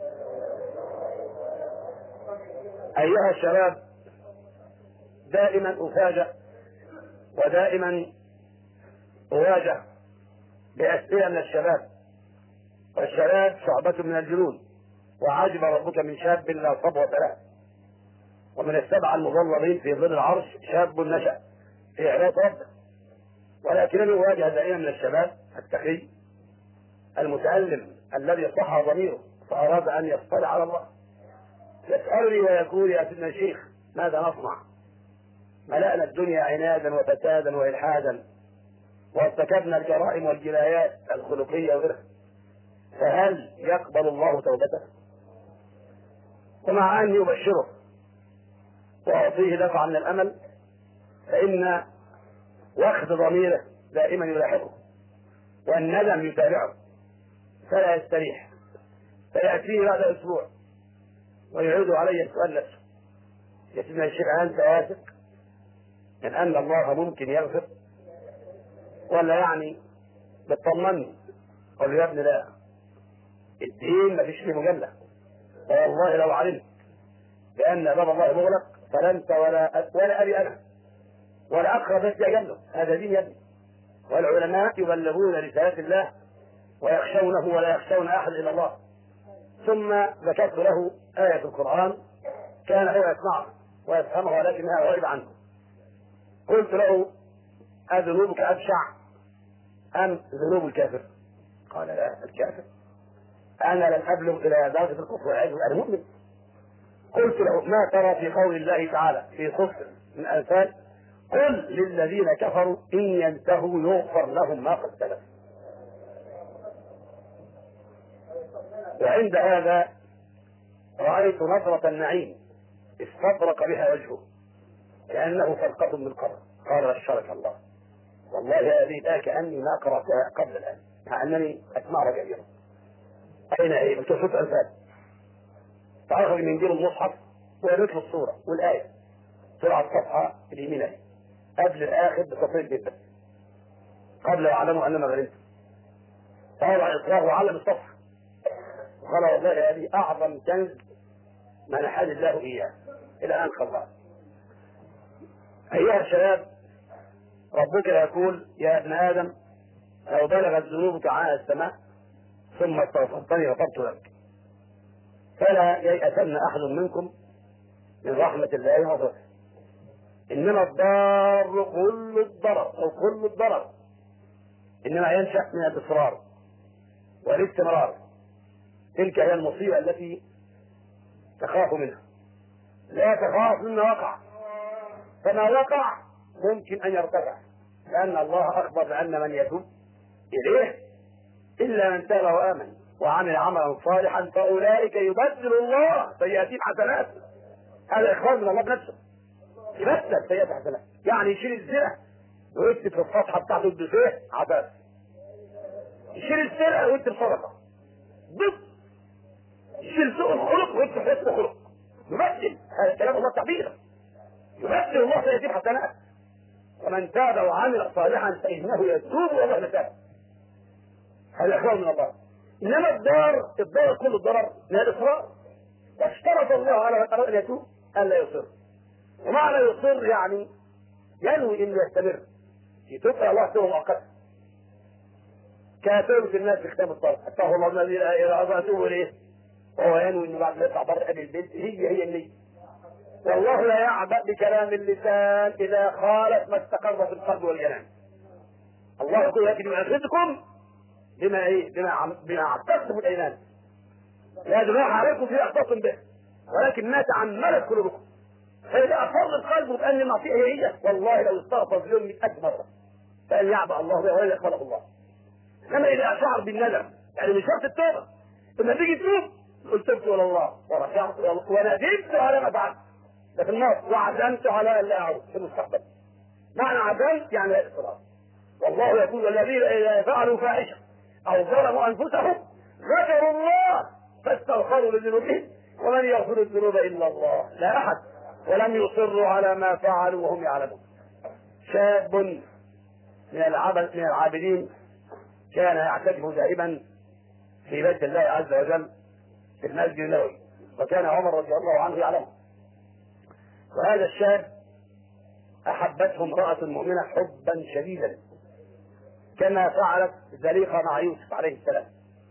أيها الشباب، دائما أفاجأ ودائما أواجه بأسئلة من الشباب، والشباب شعبة من الجنون، وعجب ربك من شاب لا صبوة له. ومن السبعة المظلمين في ظل العرش شاب نشأ في عبادة ربه. ولكنني أواجه دائما من الشباب التقي المتألم الذي صح ضميره فأراد أن يطلع على الله، يسألني ويقول يا سيدنا الشيخ ماذا نصنع؟ ملأنا الدنيا عنادا وفسادا وإلحادا وارتكبنا الجرائم والجنايات الخلقية وغيرها، فهل يقبل الله توبته؟ ومع أني أبشره وأعطيه دفعا من الأمل، فإن وخز ضميره دائما يلاحقه والندم يتابعه فلا يستريح، فيأتيه بعد أسبوع ويعيد علي السؤال نفسه يا سيدنا الشيخ أنت واثق من أن الله ممكن يغفر ولا يعني بتطمني؟ قال يا ابني لا، الدين ما فيش فيه مجاملة، والله لو علمت بأن باب الله مغلق فلا أنت ولا ولا أبي أنا ولا أقرب بيت أجله. هذا دين يا ابني، والعلماء يبلغون رسالة الله ويخشونه ولا يخشون أحد إلا الله. ثم ذكرت له آية في القرآن كان هو يسمعها ويفهمها ولكنها غائبة عنه. قلت له أذنوبك أبشع أم ذنوب الكافر؟ قال لا، الكافر. أنا لم أبلغ إلى درجة الكفر والعياذ بالله، أنا مؤمن. قلت له ما ترى في قول الله تعالى في صفر من الأنفال قل للذين كفروا إن ينتهوا يغفر لهم ما قد سلف. وعند هذا رأيت نظرة النعيم استطرق بها وجهه كأنه فرقة من قبل. قال بشرك الله، والله هذه الآية كأني ما قرأتها قبل الآن مع أنني أسمعها كثيرا. أين هي؟ قلت له صوت أنفال. فأخذ من دير المصحف ويريد الصورة والآية سرعة الصفحة اليمين قبل الآخر بتفصيل جدا قبل يعلموا أننا غريب. فوضع إصراره علم الصفحة قال والله هذه أعظم كنز منحني الله إياه إلى أن خلص. أيها الشباب، ربك يقول يا ابن آدم لو بلغت ذنوبك عنان السماء ثم استغفرتني غفرت لك، فلا ييأسن أحد منكم من رحمة الله وفضله. إنما الضار كل الضرر أو كل الضرر إنما ينشأ من الإصرار والاستمرار. تلك هي المصيبة التي تخاف منها. لا تخاف مما وقع، فما وقع ممكن أن يرتفع، لأن الله أخبر بأن من يتوب إليه إلا من تاب وآمن وعمل عملا صالحا فأولئك يبدل الله سيئاتهم حسنات. هذا إخبار من الله بنفسه، يبدل سيئات حسنات، يعني يشيل الزنا ويكتب في الصفحة بتاعته الدفاع عباس، يشيل السرقة ويكتب صدقة، ضد يشيل سوء الخلق ويكتب حسن خلق، يبدل. هذا كلام الله تعبير، يبدل الله سيئاتهم حسنات. ومن تاب وعمل صالحا فإنه يتوب والله متاب. هذا إخبار من الله. إنما الضار الضار كل الضرر من الإصرار، واشترط الله على من أراد أن يتوب ألا يصر. ومعنى يصر يعني ينوي أن يستمر يتوب إلى الله توبة مؤقتة، كاتوبة الناس في ختام الصلاة أستغفر الله الذي لا إله إلا هو أتوب إليه، وهو ينوي أنه بعد ما يطلع بره قبل البيت هي هي النية. والله لا يعبأ بكلام اللسان إذا خالف ما استقر في القلب والجنان. الله يقول لكن يؤاخذكم بما ايه بما عم... بما عبدتم الايمان، لا جناح عليكم في اخطاء به ولكن ما تعمدت قلوبكم. فاذا اصر القلب بان المعصيه هي هي والله لو استغفر في اليوم مئة مره فان يعبأ الله به ولا يخلق الله. انما اذا شعر بالندم يعني من شرط التوبه لما تيجي تتوب قلت تبت الى الله ورجعت الى الله وندمت على ما فعلت ده في النار وعزمت على ان لا اعود في المستقبل. معنى عزمت يعني لا اصرار. والله يقول الذين اذا فعلوا فاحشه أو ظلموا أنفسهم ذكروا الله فاستغفروا لذنوبهم ومن يغفر الذنوب إلا الله لا أحد ولم يصروا على ما فعلوا وهم يعلمون. شاب من العبد من العابدين كان يعتكف دائما في بيت الله عز وجل في المسجد النبوي، وكان عمر رضي الله عنه يعلمه. وهذا الشاب أحبته امرأة مؤمنة حبا شديدا كما فعلت زليخة مع يوسف عليه السلام،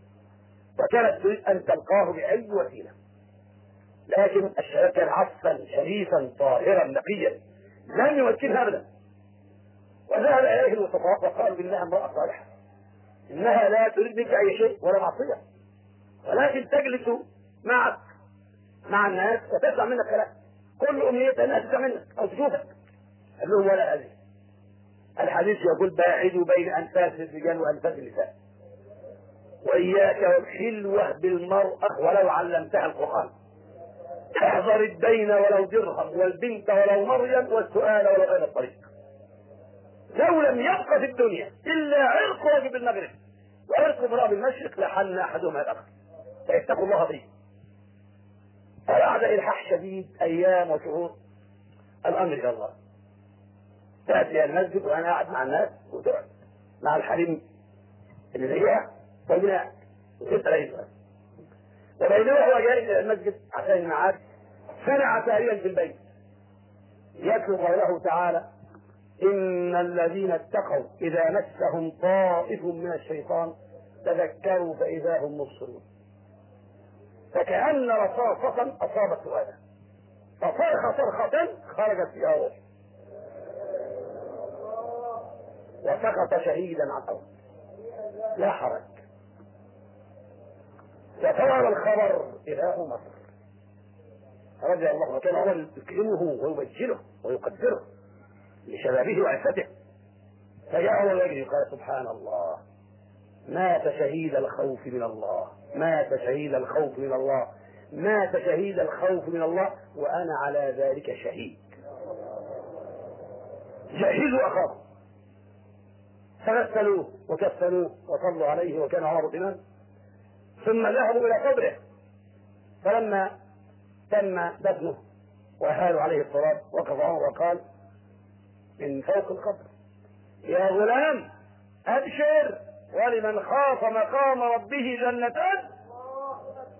وكانت تريد أن تلقاه بأي وسيلة، لكن الشباب كان عفوا شريفا طاهرا نقيا لم يمكنها أبدا. وذهب إليه الوسطاء وقالوا إنها امرأة صالحة، إنها لا تريد منك أي شيء ولا معصية، ولكن تجلس معك مع الناس وتسمع منك كلام، كل أمنيتها أنها تسمع منك أو تشوفك. قال لهم ولا هذه. الحديث يقول باعدوا بين أنفاس الرجال وأنفاس النساء، وإياك والحلوة بالمرأة ولو علمتها القرآن، احذر الدين ولو درهم والبنت ولو مريم والسؤال ولو غير الطريق. لو لم يبق في الدنيا إلا عرق رجل بالمغرب وعرق امرأة بالمشرق لحن أحدهما الآخر، فاتقوا الله فيه. فبعد إلحاح شديد أيام وشهور الأمر إلى الله، تأتي المسجد وأنا قاعد مع الناس وتقعد مع الحريم اللي زيها وبناء وتسأل أي سؤال. وبينما هو جاي إلى المسجد عشان الميعاد سمع تقريبا في البيت يتلو قوله تعالى إن الذين اتقوا إذا مسهم طائف من الشيطان تذكروا فإذا هم مبصرون، فكأن رصاصة أصابت فؤاده فصرخ صرخة خرجت فيها روح وسقط شهيدا على الأرض لا حرج. وطار الخبر إلى مصر رضي الله عنه، وكان عمر يكرمه ويبجله ويقدره لشبابه وعفته. فجاء عمر يجري قال سبحان الله مات شهيد الخوف من الله، مات شهيد الخوف من الله، مات شهيد الخوف من الله وأنا على ذلك شهيد. جهزوا أخاه فغسلوه وكفنوه وصلوا عليه وكان عمر الإمام، ثم ذهبوا إلى قبره، فلما تم دفنه وأهالوا عليه التراب وقف عمر وقال من فوق القبر يا غلام أبشر ولمن خاف مقام ربه جنتان.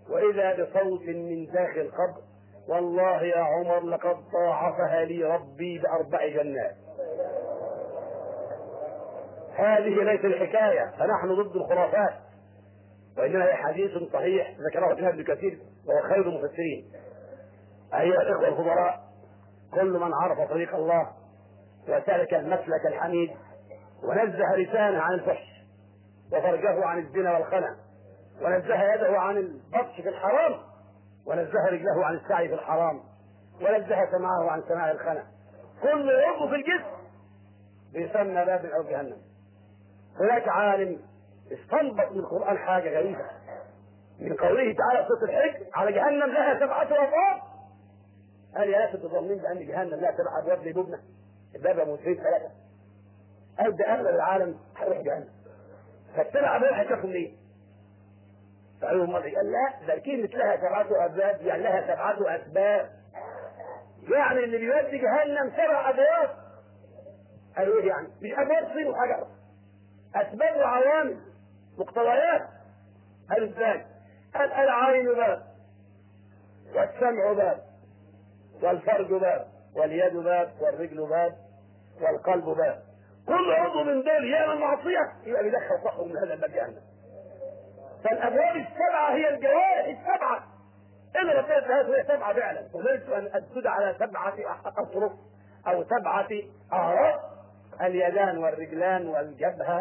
وإذا بصوت من داخل القبر: والله يا عمر لقد ضاعفها لي ربي بأربع جنات. هذه ليست الحكاية، فنحن ضد الخرافات، وإنما هي حديث صحيح ذكره ابن كثير وهو خير المفسرين. أيها الإخوة الفضلاء، كل من عرف طريق الله وسلك المسلك الحميد ونزه لسانه عن الفحش وفرجه عن الزنا والخنا ونزه يده عن البطش في الحرام ونزه رجله عن السعي في الحرام ونزه سمعه عن سماع الخنا، كل عضو في الجسم بيسمى باب أو جهنم. هناك عالم استنبط من القرآن حاجة غريبة من قوله تعالى في سورة الحج: على جهنم لها سبعة أبواب. قال: يا أخي تظنين بأن جهنم لها سبع أبواب زي بابنا؟ الباب موسين ثلاثة. قال: ده أغلب العالم هيروح جهنم، فالسبع أبواب هتشوفوا منين؟ فقالوا مرة: قال: لا، ده كلمة لها سبعة أبواب يعني لها سبعة أسباب، يعني اللي بيودي جهنم سبع أبواب. قالوا: إيه يعني؟ مش أبواب صين وحجر، أسباب وعوامل مقتضيات. قالوا: إزاي؟ قال: العين باب، والسمع باب، والفرج باب، واليد باب، والرجل باب، والقلب باب. كل عضو من دول يعمل معصية يبقى بيدخل صاحبه من هذا الباب جهنم. فالأبواب السبعة هي الجوارح السبعة اللي ربنا اداها هي سبعة فعلا، وقلت أن أسجد على سبعة أطرق أو سبعة أعراض: اليدان والرجلان والجبهة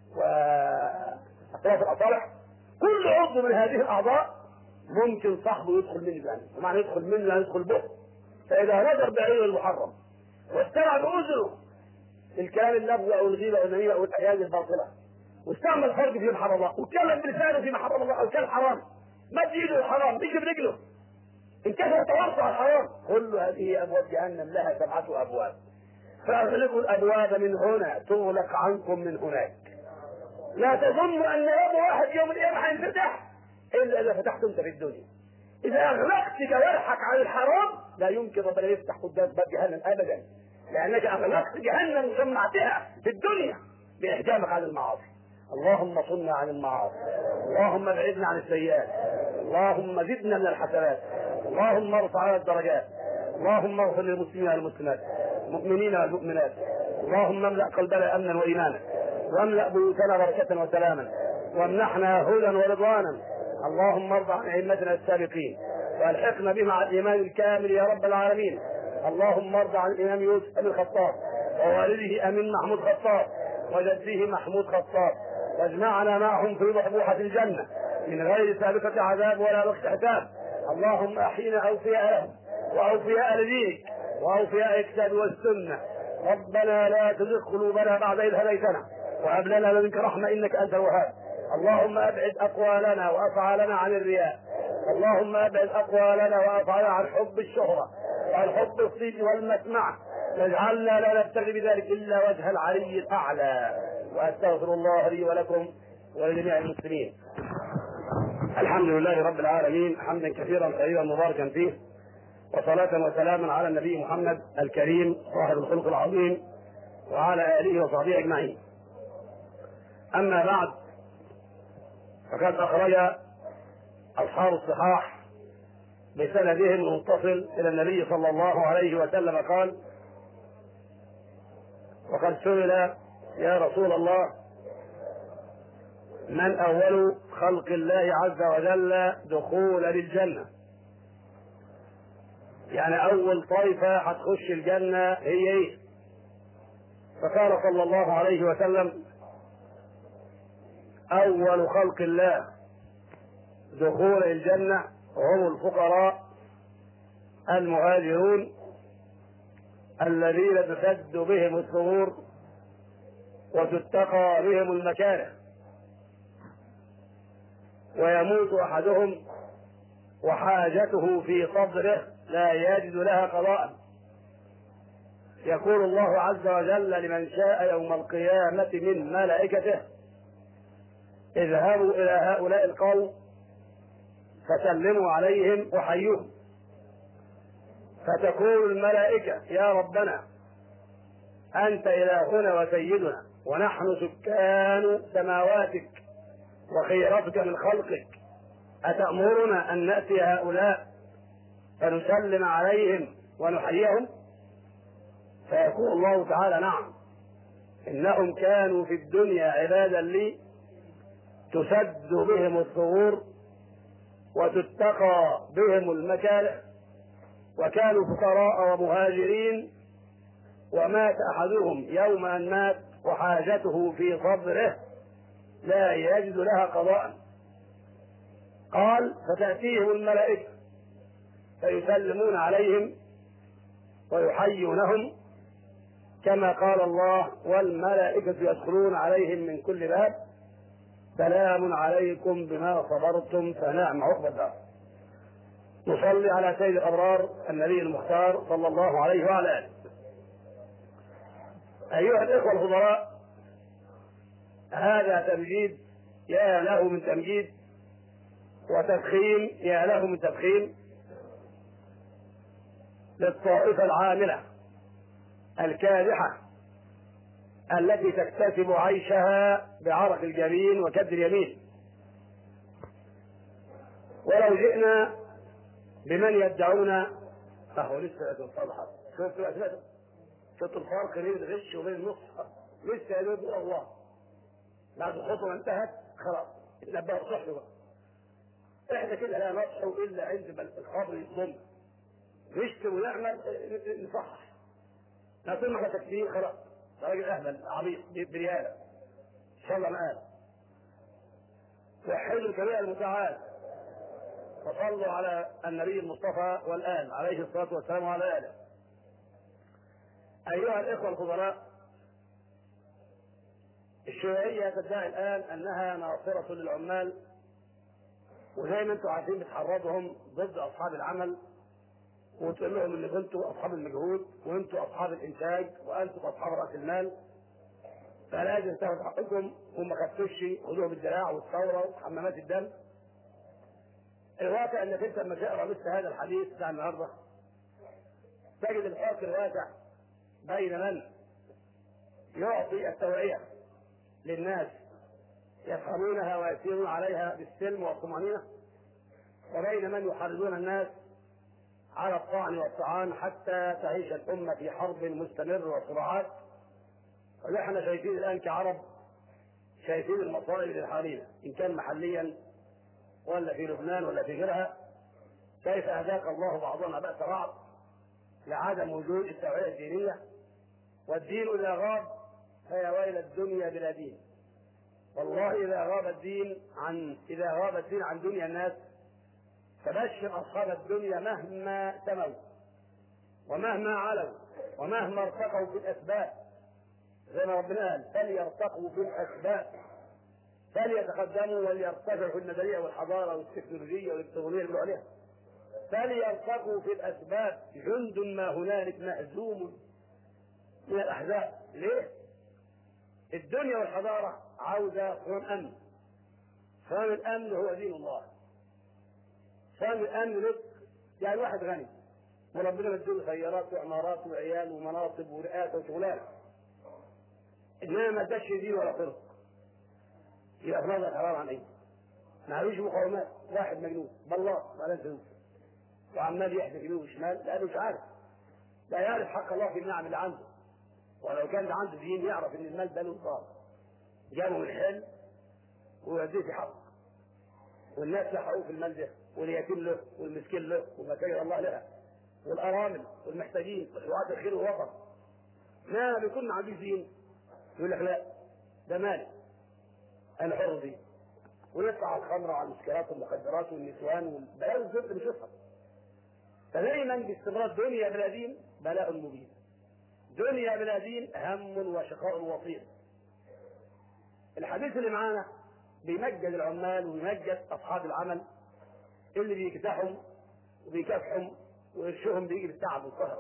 وأطراف الأصابع. كل عضو من هذه الأعضاء ممكن صاحبه يدخل منه جهنم، ومعنى يدخل منه يعني يدخل به. فإذا نظر بعينه المحرم واستمع بأذنه الكلام اللغو أو الغيبة أو النميمة أو الأعياد الباطلة، واستعمل فرج في محرم الله، واتكلم بلسانه في محرم الله أو كان حرام، مد ايده الحرام، بيجي برجله، انكسر توسع الحرام، كل هذه أبواب جهنم لها سبعة أبواب. فأغلقوا الأبواب من هنا تغلق عنكم من هناك. لا تظنوا أن يوم واحد يوم القيامة هينفتح إلا إذا فتحت أنت في الدنيا. إذا أغلقت جوارحك عن الحرام لا يمكن ربنا يفتح قدام باب جهنم أبدا، لأنك أغلقت جهنم وسمعتها في الدنيا بإحجامك عن المعاصي. اللهم صلنا عن المعاصي، اللهم ابعدنا عن السيئات، اللهم زدنا من الحسنات، اللهم ارفع الدرجات، اللهم اغفر للمسلمين والمسلمات، المؤمنين والمؤمنات، اللهم املأ قلبنا أمنا وإيمانا، واملأ بيوتنا بركة وسلاما، وامنحنا هدى ورضوانا. اللهم ارض عن ائمتنا السابقين والحقنا بهم على الايمان الكامل يا رب العالمين. اللهم ارض عن الامام يوسف بن الخطاب ووالده امين محمود خطاب وجده محمود خطاب، واجمعنا معهم في ضحضوحة الجنة من غير سابقة عذاب ولا وقت حساب. اللهم احينا اوفياء لهم واوفياء لدينك واوفياء الكتاب والسنة. ربنا لا تزغ قلوبنا بعد إذ هديتنا وهب لنا من لدنك رحمة إنك أنت الوهاب. اللهم أبعد أقوالنا وأفعالنا عن الرياء، اللهم أبعد أقوالنا وأفعالنا عن حب الشهرة وعن حب الصيت والمسمع، واجعلنا لا نبتغي بذلك إلا وجه العلي الأعلى. وأستغفر الله لي ولكم ولجميع المسلمين. الحمد لله رب العالمين حمدا كثيرا طيبا مباركا فيه، وصلاة وسلاما على النبي محمد الكريم صاحب الخلق العظيم وعلى آله وصحبه أجمعين. أما بعد، فقد أخرج أصحاب الصحاح بسندهم المتصل إلى النبي صلى الله عليه وسلم قال: وقد سئل يا رسول الله من أول خلق الله عز وجل دخولا للجنة؟ يعني أول طائفة هتخش الجنة هي إيه؟ فقال صلى الله عليه وسلم: أول خلق الله دخول الجنة هم الفقراء المهاجرون الذين تسد بهم الثغور وتتقى بهم المكاره، ويموت أحدهم وحاجته في صدره لا يجد لها قضاء، يقول الله عز وجل لمن شاء يوم القيامة من ملائكته: اذهبوا إلى هؤلاء القوم فسلموا عليهم وحيوهم. فتقول الملائكة: يا ربنا أنت إلهنا وسيدنا ونحن سكان سماواتك وخيرتك من خلقك، أتأمرنا أن نأتي هؤلاء فنسلم عليهم ونحييهم؟ فيقول الله تعالى نعم، إنهم كانوا في الدنيا عبادا لي تسد بهم الثغور وتتقى بهم المكاره، وكانوا فقراء ومهاجرين، ومات أحدهم يوم أن مات وحاجته في صدره لا يجد لها قضاء. قال فتأتيهم الملائكة فيسلمون عليهم ويحيونهم كما قال الله والملائكة يدخلون عليهم من كل باب سلام عليكم بما صبرتم فنعم عقبى الدار. نصلي على سيد الأبرار النبي المختار صلى الله عليه وعلى آله. أيها الإخوة الفضلاء، هذا تمجيد يا له من تمجيد، وتفخيم يا له من تفخيم للطائفة العاملة الكادحة التي تكتسب عيشها بعرق الجبين وكد اليمين. ولو جئنا بمن يدعون فهو لسه يتصلح. شفتوا أسئلة شفتوا الفرق بين الغش وبين النصح؟ لسه يقول الله بعد الخطوة انتهت خلاص اتنبأوا صحوا بقى. احنا كده لا نصح الا عند الخبر يضم نشتم ونعمل نصحح. لا طول ما احنا تكفير خلاص راجل اهبل عبيط برياله ان شاء الله ما قال. وحلوا الكبير المتعال وصلوا على النبي المصطفى والآل عليه الصلاة والسلام وعلى آله. أيها الإخوة الفضلاء، الشيوعية تدعي الآن أنها ناصرة للعمال، وزي ما أنتم عارفين بتحرضهم ضد أصحاب العمل وتقول لهم إن كنتم أصحاب المجهود وأنتم أصحاب الإنتاج وأنتم أصحاب رأس المال، فلازم تاخذ حقكم وما خدتوش خذوه بالدراع والثورة وحمامات الدم. الواقع انك انت لما تقرا مثل هذا الحديث بتاع النهارده تجد الفرق الواسع بين من يعطي التوعيه للناس يفهمونها ويسيرون عليها بالسلم والطمانينه، وبين من يحرضون الناس على الطعن والطعان حتى تعيش الامه في حرب مستمر وصراعات. ونحن شايفين الان كعرب شايفين المصائب الحاليه ان كان محليا ولا في لبنان ولا في غيرها، كيف أذاق الله بعضنا بأس بعض لعدم وجود التوعية الدينية. والدين إذا غاب فيا ويل الدنيا بلا دين. والله إذا غاب الدين عن إذا غاب الدين عن دنيا الناس فبشر أصحاب الدنيا مهما سموا ومهما علوا ومهما ارتقوا في الأسباب، زي ما ربنا قال فليرتقوا في الأسباب، فليتقدموا وليرتفعوا في المدنية والحضارة والتكنولوجية والتغنية اللي عليها، فليرتقوا في الأسباب. جند ما هنالك مهزوم من الأحزاب. ليه؟ الدنيا والحضارة عاوزة صمام أمن. صمام الأمن هو دين الله. صمام الأمن لك يعني واحد غني وربنا مديله سيارات وعمارات وعيال ومناصب ورئاسة وشغلانة، إنما ما اداش دين ولا خلق، يبقى في نظر حرام عن ايه؟ معلوش مقاومات، واحد مجنون بالله ما لازم وعمال يحدث يمين وشمال لانه مش عارف، لا يعرف حق الله في النعم اللي عنده. ولو كان عنده دين يعرف ان المال ده له نصاب جابه من الحل ويوديه في حق، والناس يحققوا في المال ده، واليتيم له والمسكين له ومساجد الله لها والارامل والمحتاجين وسعاة الخير والوطن. ما بيكون عنده دين يقول لك لا ده مالي انا حر فيه، ونطلع على الخمر وعلى المسكرات والمخدرات والنسوان والبلاء الزبد بنشوفها. فدائما باستمرار دنيا بلا دين بلاء مبين، دنيا بلا دين هم وشقاء وطير. الحديث اللي معانا بيمجد العمال ويمجد اصحاب العمل اللي بيكتحهم وبيكافحهم وقرشهم بيجي بالتعب والسهر.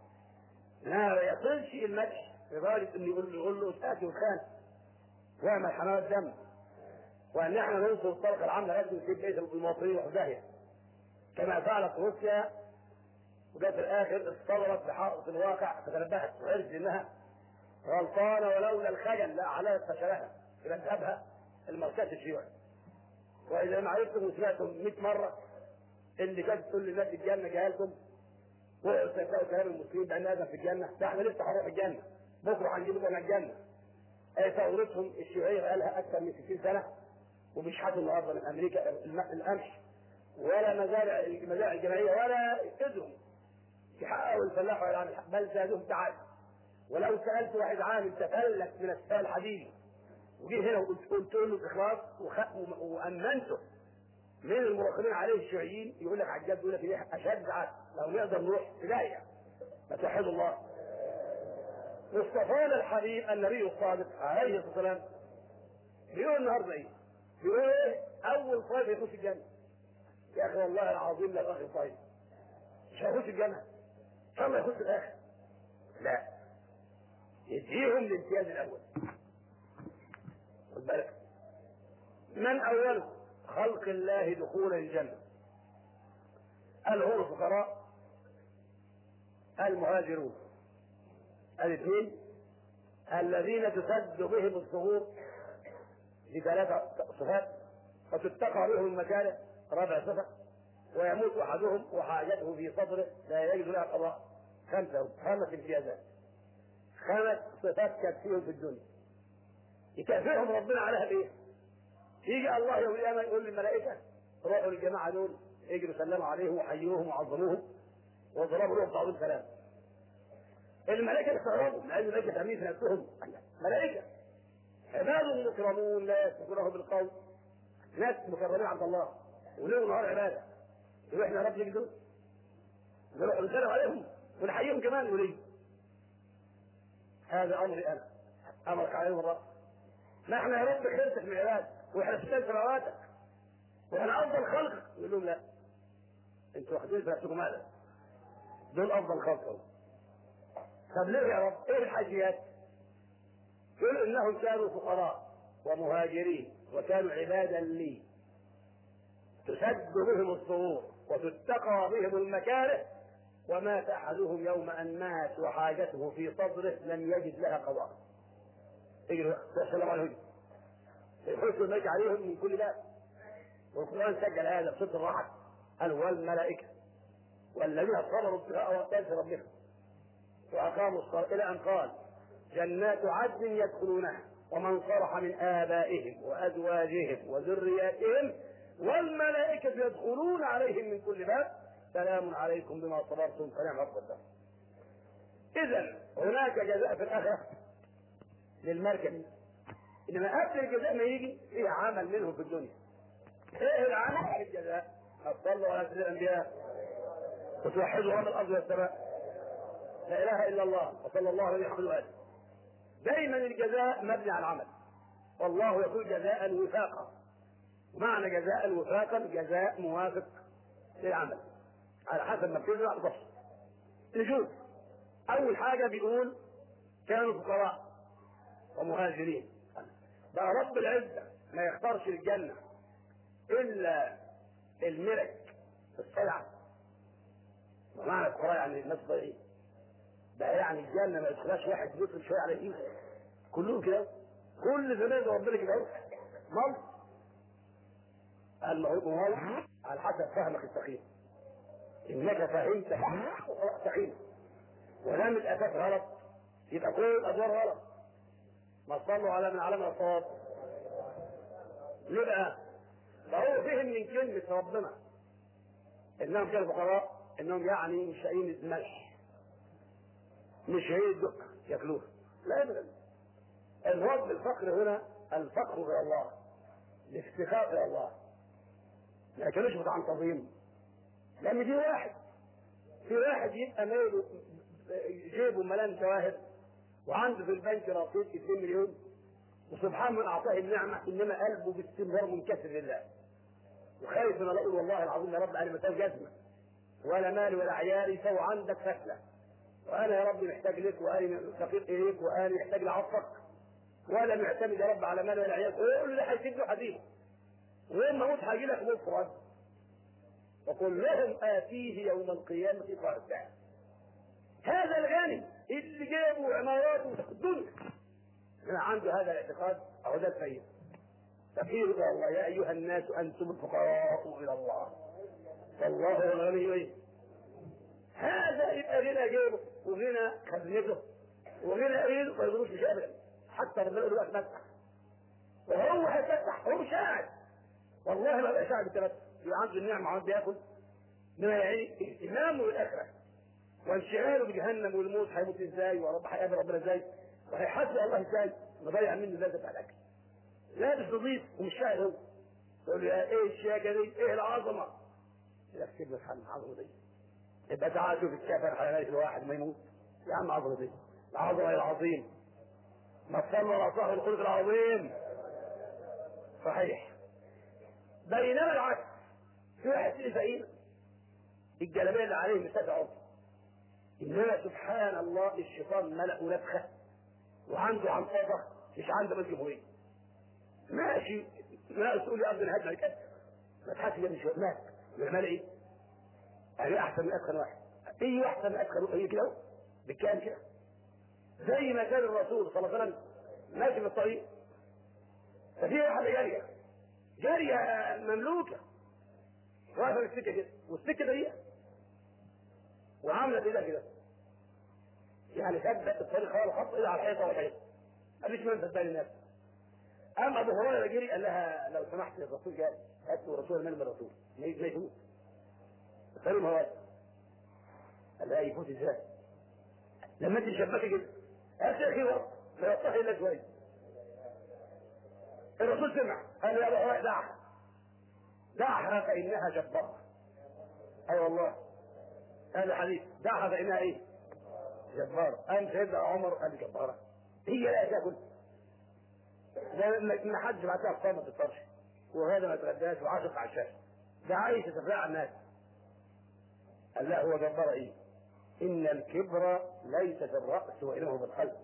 ما يصلش المدح لدرجه انه يقول له يقول له استاذ وخان واعمل حمامات دم، وان احنا ننصر الطبقه العامله لازم نسيب بيت المواطنين وحدها كما فعلت روسيا، وده في الاخر اصطدمت بحائط الواقع فتنبهت وعرفت انها غلطانه ولولا الخجل لا على فشلها في مذهبها المركزي الشيوعي. واذا ما عرفتم وسمعتم مئة مره اللي كانت تقول للناس الجنه جايه لكم وتلاقوا كلام المسلمين بان ادم في الجنه، ده احنا لسه هنروح الجنه بكره هنجيب لنا الجنه. اي ثورتهم الشيوعيه بقى لها اكثر من ستين سنه وبيشحتوا النهارده من امريكا القمح ولا مزارع المزارع الجماعيه ولا قدروا يحققوا الفلاح ولا العامل، بل زادوهم تعالى. ولو سالت واحد عامل تفلت من السفال الحديدي وجي هنا وقلت قلت له الاخلاص وامنته من المراقبين عليه الشيوعيين يقول لك عجاب، يقول لك ايه اشد عاد لو نقدر نروح في داهيه. فتوحد الله. مصطفانا الحبيب النبي الصادق عليه الصلاه والسلام بيقول النهارده ايه؟ بيقول ايه؟ اول طائف يخش الجنه. يا اخي والله العظيم لا اخر طائف مش هيخش الجنه ان شاء الله يخش الاخر. لا، يديهم الامتياز الاول. خد بالك، من اول خلق الله دخول الجنه؟ هل هم الفقراء؟ المهاجرون. الاثنين الذين تسد بهم الصخور بثلاث صفات وتتقى بهم المكاره رابع صفه، ويموت احدهم وحاجته في صدره لا يجد لها قضاء. خمسه خمس امتيازات، خمس صفات كافيهم في الدنيا يكافئهم ربنا عليها بايه؟ يجي الله يوم القيامه يقول للملائكه روحوا للجماعه دول اجروا سلموا عليهم وحيوهم وعظموهم وضربوا لهم بعض الكلام. الملائكه استغربوا لان الملائكه تعملين في نفسهم ملائكه عباد مكرمون لا يسبقونه بالقول، ناس مكرمين عند الله وليهم نهار عباده. يقول احنا يا رب نجدوا نروح نسلم عليهم ونحييهم كمان وليه؟ هذا امري انا امرك عليهم الرب. نحن يا رب خيرتك من العباد واحنا ستين سماواتك واحنا افضل خلق. يقول لهم لا، انتوا واخدين في نفسكم هذا، دول افضل خلق. طب ليه يا رب؟ ايه الحاجيات؟ يقول انهم كانوا فقراء ومهاجرين وكانوا عبادا لي تسد بهم الصخور وتتقى بهم المكاره، ومات احدهم يوم ان مات وحاجته في صدره لم يجد لها قضاء. اجروا السلام عليهم يحسوا الملك عليهم من كل باب. والقران سجل هذا بصوت الرعد قال والملائكه والذين صبروا ابتغاء وقت ربهم واقاموا الصلاه الى ان قال جنات عدن يدخلونها ومن صلح من ابائهم وازواجهم وذرياتهم والملائكه يدخلون عليهم من كل باب سلام عليكم بما صبرتم فنعم عقبى الدار. اذا هناك جزاء في الاخره للمركب، انما قبل الجزاء ما يجي فيه عمل منهم في الدنيا. ايه العمل في الجزاء؟ صلوا على سيدنا الانبياء وتوحدوا رب الارض والسماء لا اله الا الله وصلى الله عليه وسلم. دائما الجزاء مبني على العمل، والله يقول جزاء وفاقا. معنى جزاء وفاقا جزاء موافق للعمل على حسب ما بتزرع بتحصل. نشوف اول حاجه بيقول كانوا فقراء ومهاجرين. بقى رب العزه ما يختارش الجنه الا الملك الصلعه. معنى فقراء يعني الناس ضايعين. بقى يعني الجنه ما يدخلهاش واحد بيصرف شويه على ايده، كلهم كده كل زمان ربنا كده مال الموضوع على حسب فهمك السخيف. انك فهمت سخيف ولم الاساس غلط يبقى كل الادوار غلط. ما صلوا على من علمنا الصواب. ليه بقى؟ فهو فهم من كلمه ربنا انهم كانوا فقراء انهم يعني مش لاقيين الملح مش هي الدق ياكلوها، لا ابدا. المراد بالفقر هنا الفقر الى الله، الافتقار الى الله، ما كانوش متعنطفين. لان دي واحد في واحد يبقى ماله جيبه ملان جواهر وعنده في البنك رصيد اثنين مليون وسبحان من اعطاه النعمه، انما قلبه باستمرار منكسر لله وخايف من اقول والله العظيم يا رب انا محتاج جزمه ولا مالي ولا عيالي فهو عندك فتله، وانا يا رب محتاج لك وانا فقير اليك وانا محتاج لعطفك ولا معتمد يا رب على مال ولا عيال. ويقول له هيسيب له حبيبه ويوم ما اموت هاجي لك مفرد وكلهم اتيه يوم القيامه فردا. هذا الغني اللي جابوا عماراته الدنيا عنده هذا الاعتقاد او ده الفيض. تفسير الله يا ايها الناس انتم الفقراء الى الله والله هو الغني. هذا يبقى غنى جيبه وغنى خزنته وغنى ايده ما يقدروش مش ابدا. حتى ربنا يقول له اتمتع وهو هيتفتح هو مش قاعد. والله ما بقى شاعر بالتمتع يبقى عنده النعمه وعنده ياكل انما يعني اهتمامه بالاخره وانشغاله بجهنم والموت هيموت ازاي ورب هيقابل ربنا ازاي وهيحاسب الله ازاي مضيع منه اللذه بتاع الاكل. لابس نظيف ومش شاعر هو يقول له ايه الشياكه دي ايه العظمه يقول لك سيبنا الحل العظمه دي يبقى تعال شوف الكافر حيوانات الواحد ما يموت يا عم عظمه دي العظمه العظيم ما تصلوا على صاحب الخلق العظيم صحيح. بينما العكس في واحد تيجي زينا الجلابيه اللي عليه مسافه عرض انما سبحان الله الشيطان ملأه نفخه وعنده عنطزه مش عنده بس جمهوريه ماشي لا تقول لي ابن الهدم كده ما تحاسب مش مات يعمل ايه؟ يعني احسن من ادخل واحد ايه احسن من ادخل واحد كده بالكام كده زي ما كان الرسول صلى الله عليه وسلم ماشي في الطريق ففي واحده جاريه جاريه مملوكه واقفه في السكه كده والسكه ضيقه وعامله كده كده يعني ثبت الطريق خالص حط ايدها على الحيطه ولا مفيش منفذ بين الناس. اما ابو هريره جري قال لها لو سمحت الرسول جاي هات له رسول من الرسول ما يفوت الطريق هو قال لها يفوت ازاي لما انت شبكه كده قالت يا اخي ورا لا يصح الا شويه. الرسول سمع قال يا ابو هريره دعها دعها فانها جباره. اي أيوة والله هذا حديث دعها فانها ايه جباره. قام سيدنا عمر قال جباره هي لا تاكل ما حدش بعتها في صامت الطرش وهذا ما تغداش وعاشق على الشاشه ده عايش تفرع الناس. قال لا هو جبار ايه ان الكبر ليس في الراس وانما في القلب.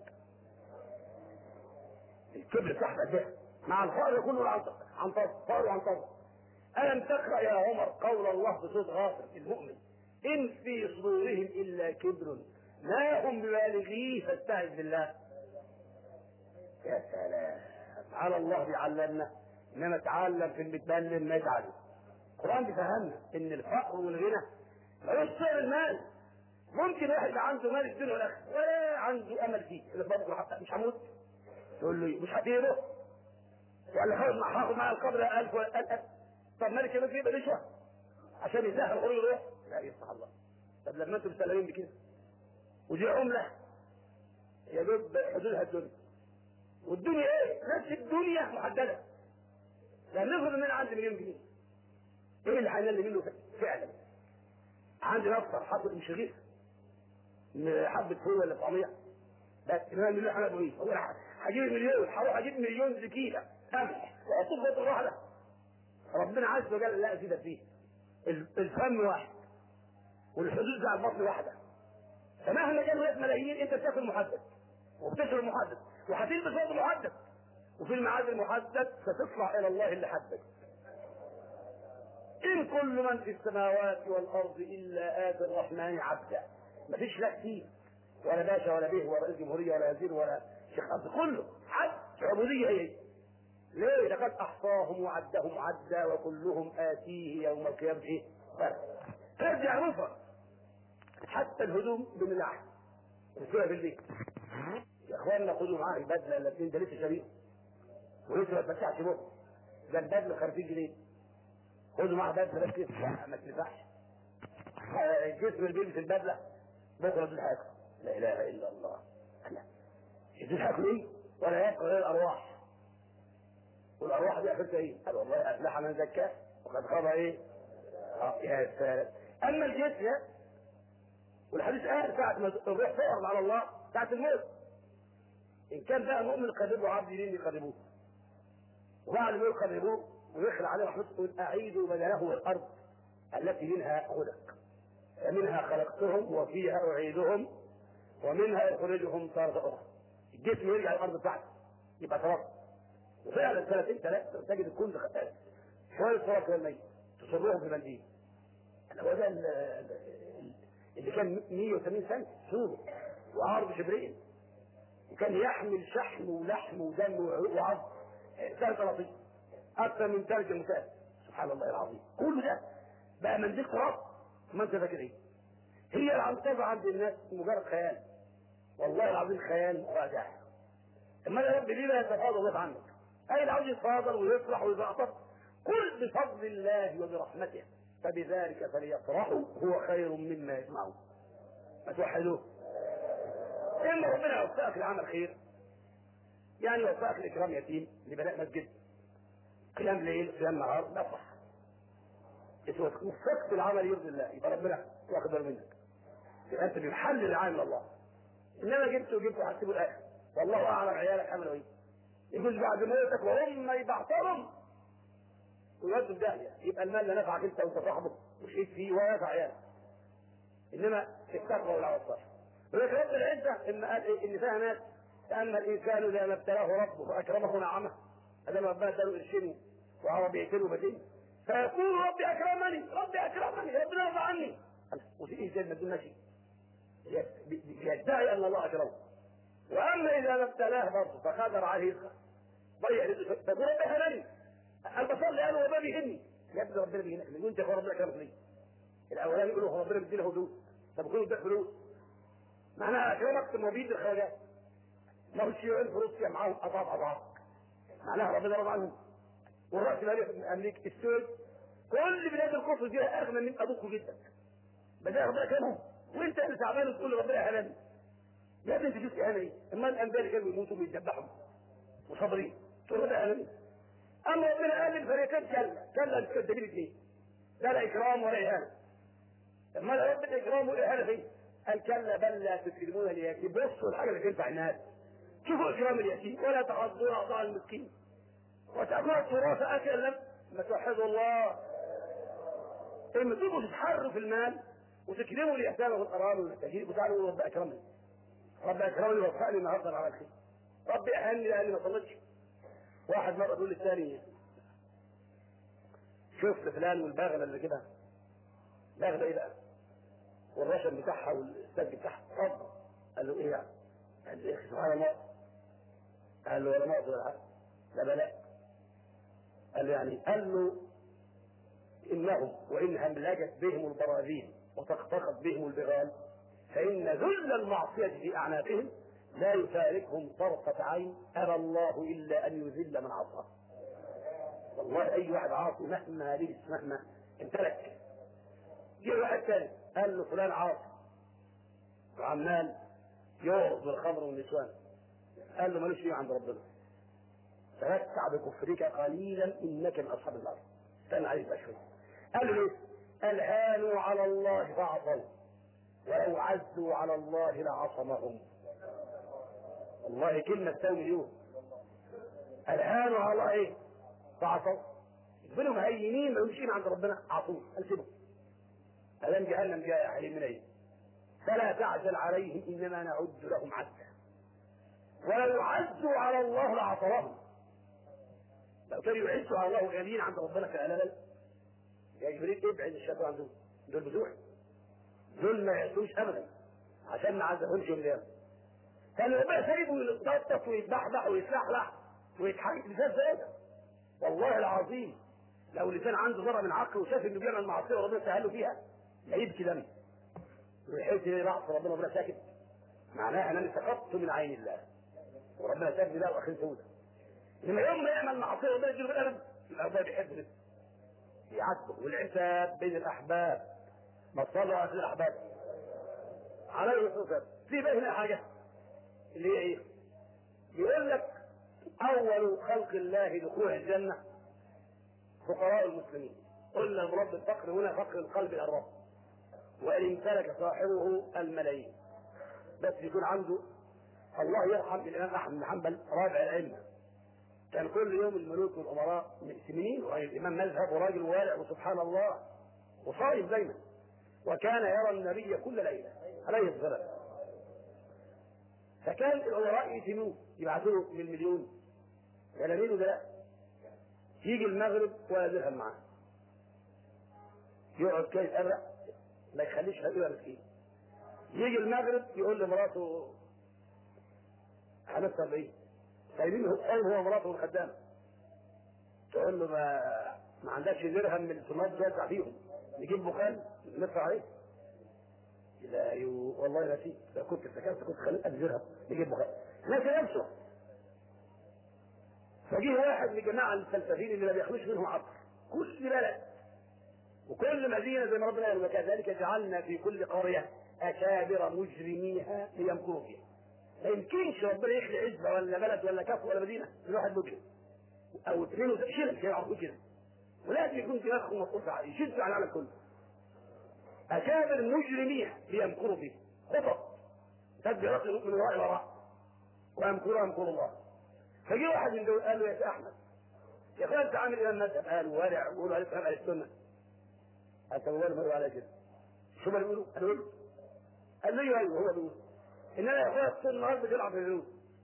الكبر تحت ده مع الفقر كله عنطر عنطر فقر وعنطر. الم تقرا يا عمر قول الله بصوت غافر المؤمن ان في صدورهم الا كبر ما هم ببالغيه فاستعذ بالله. يا سلام على الله بيعلمنا انما تعلم في المتبلم ما يتعلم. القران بيفهمنا ان الفقر والغنى لا يصير المال. ممكن واحد عنده مال الدنيا والاخره ولا عنده امل فيه مش هموت تقول له مش هتجيبه ولا هاخد هاخد معايا القبر ألف ولا ألف. طب مالك يا يبقى رشوه عشان يسهل الخروج يروح لا يفتح الله. طب لما انتم مسلمين بكده ودي عمله يا دوب حدودها الدنيا والدنيا ايه نفس الدنيا محدده. لا نفرض ان انا عندي مليون جنيه ايه اللي هينال منه فعلا؟ عندي نفطر حاطط مش رغيف حبه فول ولا طعميه بس كمان مليون حاجه رغيف هو هجيب مليون هروح اجيب مليون زكيله قمح واحطه في واحده. ربنا عز وجل لا ازيد فيه الفم واحد والحدود بتاع البطن واحده. فمهما كانوا ناس ملايين انت بتاكل محدد وبتشرب محدد وهتلبس وقت محدد وفي الميعاد المحدد ستطلع الى الله اللي حدد. ان كل من في السماوات والارض الا اتي الرحمن عبدا. مفيش لا كتير ولا باشا ولا به ولا رئيس جمهوريه ولا وزير ولا شيخ عبد كله عبد عبوديه هي. ليه؟ لقد احصاهم وعدهم عدا وكلهم اتيه يوم القيامه ايه؟ ترجع مفرد حتى الهدوم من اللحم وفيها بالبيت. يا اخواننا خدوا معاه البدله الاثنين ده لسه شريف ولسه ما اتمتعش بهم ده البدله خمسين جنيه خدوا معاه بدله بس كده لا ما تنفعش. الجسم اللي بيلبس البدله بكره تضحك لا اله الا الله. لا تضحك ليه ولا ياكل غير الارواح والارواح دي اخرتها ايه؟ قال والله افلح من زكاه وقد خاب ايه؟ اه يا سلام. اما الجسم والحديث قال ساعه ما الروح تقرب على الله ساعه الموت ان كان بقى مؤمن قربوا عبد مين يقربوه وبعد ما يقربوه ويخلع عليه رحمته يقول اعيدوا بدنه الارض التي منها خلق فمنها خلقتهم وفيها اعيدهم ومنها اخرجهم تارة اخرى. الجسم يرجع الارض بتاعته يبقى تراب وفعلا سنتين ثلاثه تجد الكون شويه صوره كده الميت تصرهم في منديل. هو ده اللي كان مية وثمانين سنه سور وعرض جبريل وكان يحمل شحم ولحم ودم وعظم سنه ثلاثين اكثر من ثلج المسافر. سبحان الله العظيم. كل ده بقى منديل تراب. ما انت فاكر ايه؟ هي العنطزه عند الناس مجرد خيال. والله العظيم خيال راجع. اما يا رب ليه لا يتفاضل عنك؟ اي اللي عاوز يتفاضل ويفرح ويزعطر، قل بفضل الله وبرحمته فبذلك فليفرحوا هو خير مما يجمعون. ما توحدوه. إما ربنا يوفقك لعمل خير، يعني يوفقك لإكرام يتيم، لبناء مسجد، قيام ليل، قيام نهار، ده صح. إذا وفقت العمل يرضي الله يبقى ربنا واخد باله منك. يبقى أنت بمحل العامل الله. إنما جبته وجبته هتسيبه الآخر. والله أعلم عيالك عملوا إيه. يقول بعد موتك وهم يبعثرهم ويودوا في داهية، يبقى المال لا نفعك أنت وأنت صاحبه وشقيت فيه ولا نفع عيالك. إنما التقوى والعمل الصالح. ولكن رب العزة إن قال إيه؟ إن فيها ناس أما الإنسان إذا ما ابتلاه ربه وأكرمه نعمه، هذا ما ربنا اداله قرشين وعربيتين وبدين، فيقول ربي أكرمني ربي أكرمني ربنا يرضى عني. وفي إيه زي ما بدون ماشي يدعي أن الله أكرمه. وأما إذا ما ابتلاه برضه فقدر عليه ضيع رزقه فيقول ربي أهلني. البصر قالوا وما بيهني يا ابني ربنا بيهنك يقول أنت يا ربنا أكرمك ليه؟ الأولاني يقولوا ربنا بيديله فلوس، طب يقولوا ده فلوس معناها أكرمك ثم بيد الخواجات. ما هو الشيوعيين في روسيا معاهم اضعاف اضعاف، معناها ربنا رضى عنهم. والراس مالي في امريكا السويد كل بلاد الكفر دي اغنى من ابوك جدا، بدأ ربنا كانهم وانت اللي تعبان وتقول ربنا اهلني. يا ابني انت شفت اهلي ايه؟ اما الانبياء اللي كانوا يموتوا ويتذبحوا وصابرين تقول ربنا اهلني. اما ربنا قال للفريقين كلا كلا انتوا كدابين اثنين، لا لا اكرام ولا اهانه. اما ربنا اكرام واهانه فين؟ قال كلا بل لا تكرمون اليتيم. بصوا الحاجه اللي تنفع الناس، شوفوا اكرام اليتيم ولا تعضون اعضاء المسكين وتاكلوا التراث اكلا. ما توحدوا الله. اما تبقوا تتحروا في المال وتكرموا اليتامى والارامل والمساكين وتعالوا رب اكرمني رب اكرمني ووفقني النهارده على الخير، ربي اهني لاني ما صليتش. واحد مره يقول للثاني شفت فلان والبغله اللي كده، بغله ايه بقى؟ والرشم بتاعها والسج بتاعها طب. قال له ايه يعني؟ قال له سبحان الله. قال له ولا نقص ولا حاجه. لا بلاء. قال له يعني قال له انهم وان هملجت بهم البراذين وتختخت بهم البغال فان ذل المعصيه في اعناقهم لا يفارقهم طرفه عين ابى الله الا ان يذل من عصاه. والله اي واحد عاصي مهما لبس مهما امتلك. جه واحد ثاني قال له فلان عاصي وعمال يوقظ بالخمر والنسوان، قال له مالوش شيء عند ربنا، تمتع بكفرك قليلا انك من اصحاب النار. استنى عليه بقى شويه. قال له ليه؟ قال هانوا على الله فعصوا ولو عزوا على الله لعصمهم. والله كلمه تساوي مليون. قال هانوا على الله ايه؟ فعصوا. يقبلوا مهينين ما يمشين عند ربنا عصوا. قال سيبهم. الم جهنم جاء عليهم من ايه؟ فلا تعجل عليهم انما نعد لهم عدا ولو عزوا على الله لعصرهم. لو كانوا يعزوا على الله غاليين عند ربنا كألالا يا جبريل ابعد الشيطان عندهم، دول بتوعي دول ما يعزوش ابدا عشان ما عزهمش من اليوم. كان ربنا سايبه يتنطط ويتبحبح ويتلحلح ويتحرك لسان زياده. والله العظيم لو لسان عنده ذره من عقل وشاف انه بيعمل معصيه وربنا سهله فيها لا يبكي دمي ويحس ان بعض ربنا ربنا ساكت، معناها انني سقطت من عين الله وربنا ساكت ده واخر سوده. لما يوم ما يعمل معصيه ربنا يجيله بالقلم الارباب بيحب نفسه يعاتبه. والعتاب بين الاحباب ما تصلوا على الاحباب عليه الصلاه والسلام. في بقى هنا حاجه اللي هي ايه؟ بيقول لك اول خلق الله دخول الجنه فقراء المسلمين. قلنا المراد الفقر هنا فقر القلب الى الرب، وان امتلك صاحبه الملايين بس يكون عنده. الله يرحم الامام احمد بن حنبل رابع الائمه، كان كل يوم الملوك والامراء مؤتمنين والامام مذهب وراجل وارع وسبحان الله وصائم دايما، وكان يرى النبي كل ليله عليه الصلاه. فكان الامراء يتموه يبعثوا له من المليون ملايين وده لا يجي المغرب ولا درهم معاه، يقعد كده يتقرع ما يخليش هدوء مسكين. يجي المغرب يقول لمراته هنفطر بايه؟ سايبين هو هو مراته والخدامه تقول له ما ما عندكش درهم من السمات توزع فيهم، نجيب بخال ندفع عليه. لا يو... والله نسيت، لو كنت افتكرت كنت خليت ألف درهم نجيب بخال. ناسي نفسه. فجيه واحد من الجماعه الفلسفيين اللي ما بيخلوش منهم عبر، كل بلد وكل مدينه زي ما ربنا قال وكذلك جعلنا في كل قريه اكابر مجرميها ليمكروا فيها. ما يمكنش ربنا يخلق عزبه ولا بلد ولا كف ولا مدينه من واحد مجرم او اثنين وشرك كده يعرفوا كده، ولازم يكون دماغهم مطلوب عليه يشدوا على العالم كله. اكابر مجرميها ليمكروا فيها، خطط تدبيرات من وراء وراء ويمكروا يمكر الله. فجي واحد من دول قال له يا احمد يا اخي انت عامل ايه المذهب؟ قال ورع وقولوا عليه فهم على السنه. قال طب وين بيقولوا على كده؟ شو ما بيقولوا؟ قال له قال له ايوه هو بيقول ان انا يا اخويا طول النهار بتلعب في الفلوس.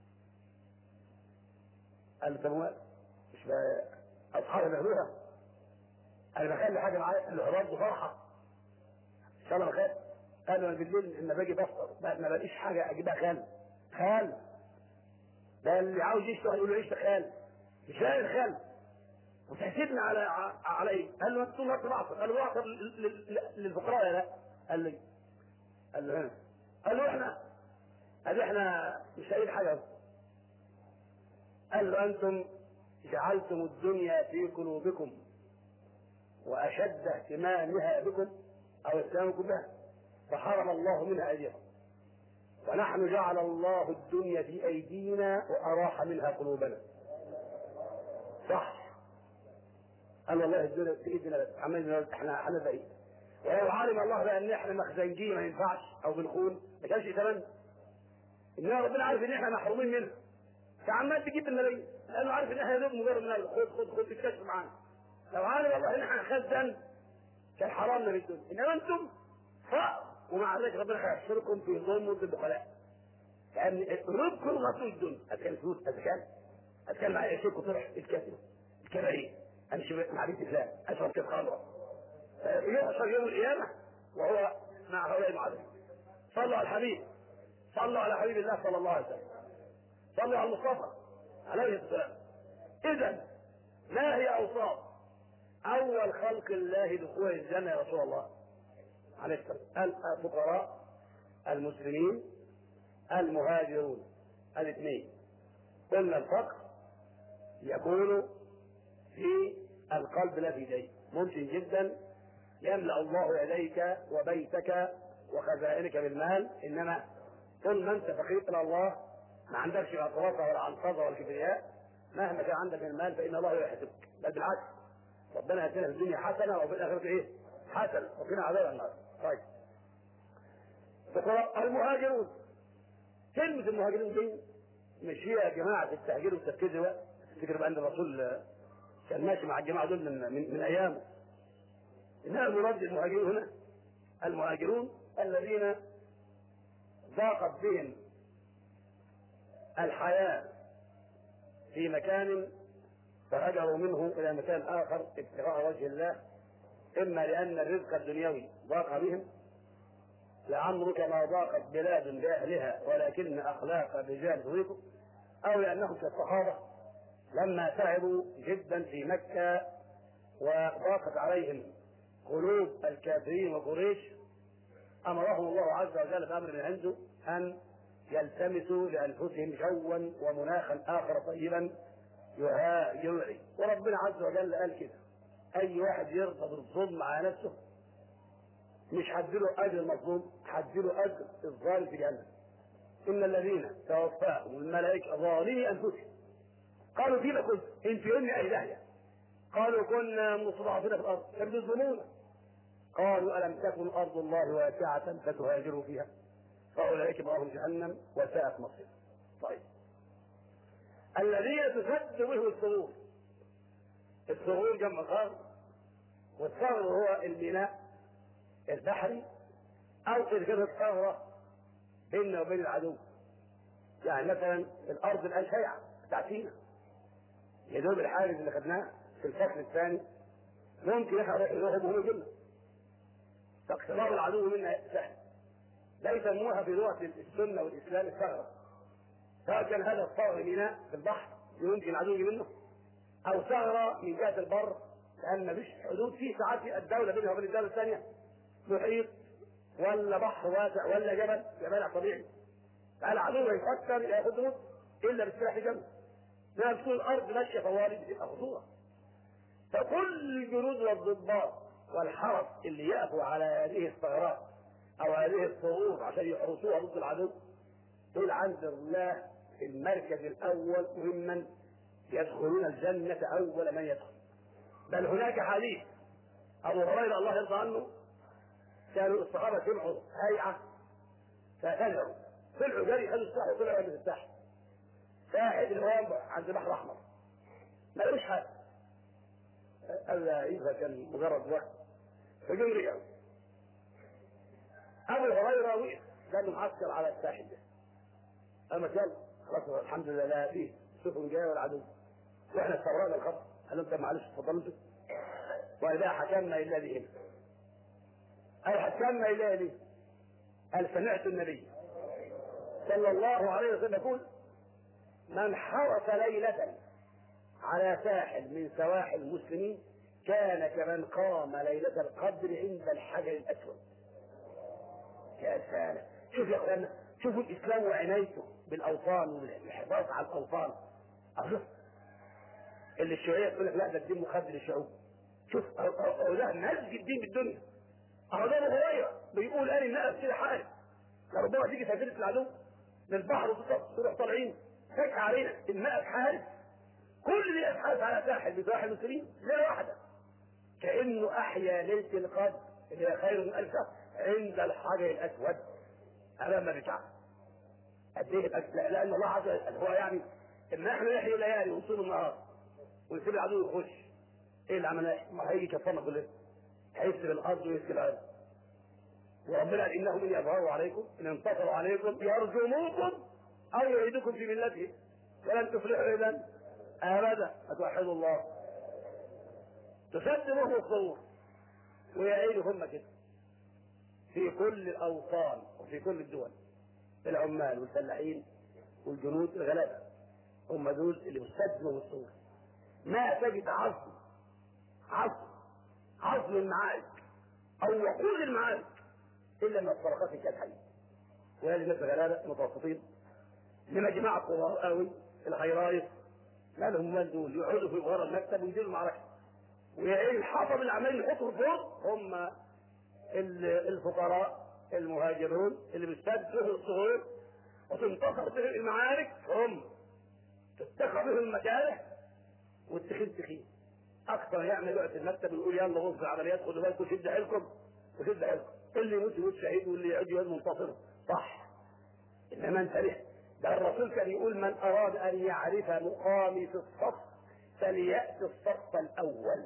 قال له طب مش اصحابي بيعملوها؟ انا بخلي حاجه معايا. قال له برضه فرحه ان شاء الله بخير. قال له انا بالليل لما باجي بفطر ما بلاقيش حاجه اجيبها خال خال ده اللي عاوز يشتغل يقول له عيش خال مش لاقي الخال وتحسبنا على على ايه؟ قال له انت طول الوقت بعصر. قال له بعصر للفقراء يا لا؟ قال لي قال له قال له احنا قال احنا مش لاقيين حاجه. قال له انتم جعلتم الدنيا في قلوبكم واشد اهتمامها بكم او اهتمامكم بها فحرم الله منها اجرا، ونحن جعل الله الدنيا في ايدينا واراح منها قلوبنا. صح. قال والله الدنيا في ايدينا بس عملنا احنا احنا زي ولو علم الله بقى ان احنا مخزنجيه ما ينفعش او بنخون ما كانش يتمنى. انما ربنا عارف ان احنا محرومين منها فعمال تجيب الملايين لانه عارف ان احنا يا دوب مجرد من خد خد خد تكتشف معانا. لو عالم الله ان احنا خزن كان حرامنا من الدنيا. انما انتم فقر ومع ذلك ربنا هيحشركم في ظلم البخلاء لان قلوبكم غطوا الدنيا. اتكلم فلوس اتكلم اتكلم مع الشرك وطرح الكاتب الكباريه امشي مع بنت فلان اشرب كيف خمره يحشر يوم القيامه وهو مع هؤلاء المعلمين. صلوا على الحبيب صلوا على حبيب الله صلى الله عليه وسلم صلوا على المصطفى عليه السلام. اذا ما هي اوصاف اول خلق الله دخول الجنه يا رسول الله عليه السلام؟ الفقراء المسلمين المهاجرون الاثنين. قلنا الفقر يكون في القلب لا في يديك. ممكن جدا يملا الله يديك وبيتك وخزائنك بالمال، انما طول ما انت فقير الى الله ما عندكش غطرسه ولا عنطزه ولا كبرياء مهما كان عندك من المال فان الله يحسبك. بل بالعكس ربنا ياتينا في الدنيا حسنه وفي الاخره ايه؟ حسنه وقنا عذاب النار. طيب فقراء المهاجرون. كلمه المهاجرين دي مش هي يا جماعه التهجير والتفكير دلوقتي. تفتكر بان الرسول كان ماشي مع الجماعه دول من من, من ايامه. انما المراد المهاجرون هنا المهاجرون الذين ضاقت بهم الحياه في مكان فهجروا منه الى مكان اخر ابتغاء وجه الله، اما لان الرزق الدنيوي ضاق بهم لعمرك ما ضاقت بلاد باهلها ولكن اخلاق الرجال تضيق، او لانهم كالصحابه لما تعبوا جدا في مكه وضاقت عليهم قلوب الكافرين وقريش امرهم الله عز وجل بامر من عنده ان يلتمسوا لانفسهم جوا ومناخا اخر طيبا يوعي. وربنا عز وجل قال كده اي واحد يرضى بالظلم على نفسه مش هديله اجر المظلوم، هديله اجر الظالم في جهنم. ان الذين توفاهم الملائكه ظالمي انفسهم قالوا فيما كنت انفئوني اي داهيه قالوا كنا مستضعفين في الارض فبتظلمونا قالوا الم تكن ارض الله واسعه فتهاجروا فيها فاولئك مأواهم جهنم وساءت مصيرا. طيب الذين تسد بهم الصغور. الصغور جمع صغر والصغر هو الميناء البحري او اذا كانت ثغره بيننا وبين العدو. يعني مثلا الارض الان شيعه بتاعتينا يا دوب الحاجز اللي خدناه في الفصل الثاني ممكن احنا نروح وهم يجوا لنا فاقتراب العدو منا سهل. لا يسموها في لغه السنه والاسلام الثغره، سواء كان هذا الثغر ميناء في البحر يمكن العدو يجي منه او ثغره من جهه البر، لان مفيش حدود في ساعات في الدوله بينها وبين الدوله الثانيه محيط ولا بحر واسع ولا جبل جبل طبيعي. فالعدو يفكر ياخذ الا بالسلاح جنبه. لما تكون الارض ماشيه طوالي بتبقى خطوره. فكل الجنود والضباط والحرس اللي يقفوا على هذه الثغرات او هذه الثغور عشان يحرسوها ضد العدو دول عند الله في المركز الاول ممن يدخلون الجنه اول من يدخل. بل هناك حديث ابو هريره الله يرضى عنه كانوا الصحابه سمعوا هيئه فخلعوا طلعوا جري خدوا السلاح وطلعوا من الساحل ساحل الهوام عند البحر الاحمر ما لقوش حاجه. هذا اذا كان مجرد وقت فجم رجعوا. ابو هريره وقف كان معسكر على الساحل ده اما كان خلاص الحمد لله لا فيه سفن جايه ولا عدو واحنا استوردنا الخط. قال انت معلش اتفضلوا واذا حكمنا الا بهم اي حكمنا الا به. قال سمعت النبي صلى الله عليه وسلم يقول من حرس ليله على ساحل من سواحل المسلمين كان كمن قام ليله القدر عند الحجر الاسود. يا سلام شوف يا اخوانا شوفوا الاسلام وعنايته بالاوطان والحفاظ على الاوطان. أشوف اللي الشيوعيه تقول لك لا ده الدين مخدر للشعوب. شوف أو ده ناس الدين بالدنيا. اهو ده ابو هريره بيقول قال الناس كده حارب لربما تيجي سفينه العدو للبحر وتروح طالعين فجاه علينا الناس حارب كل دي ابحاث على ساحل بساحل المسلمين ليله واحده كانه احيا ليله القدر اللي هي خير من الف عند الحجر الاسود امام الرجال. قد ايه لان الله عز وجل هو يعني ان احنا نحيي الليالي ونصوم النهار ونسيب العدو يخش. ايه اللي عملناه؟ ما هيجي كفرنا كلنا هيسلب الارض ويسلب الارض. وربنا قال انهم ان يظهروا عليكم ان انتصروا عليكم يرجموكم او يعيدوكم في ملته ولن تفلحوا اذا ابدا. فتوحدوا الله تسدمهم الصور ويعيدوا هم كده في كل الاوطان وفي كل الدول. العمال والفلاحين والجنود الغلابه هم دول اللي بيستسلموا الصور. ما تجد عصر عصر عصر المعارك او وقود المعارك الا من الطرقات الكالحيه. وهذه الناس الغلابه المتوسطين لما جماعه الكبار قوي الهيرايس ما لهم مال دول يقعدوا في ورا المكتب ويديروا المعركه. وايه الحطب اللي عمالين يحطوا فوق هم الفقراء المهاجرون اللي بيستدفعوا الصغور وتنتصر بهم المعارك هم تتخذ بهم المكاره والتخين تخين اكثر يعمل وقت المكتب ويقول يلا غرفه العمليات خدوا بالكم شد حيلكم وشد حيلكم اللي يموت يموت شهيد واللي يعد يعد منتصر صح. انما انتبه ده الرسول كان يقول من اراد ان يعرف مقامي في الصف فليأتي الصف الاول.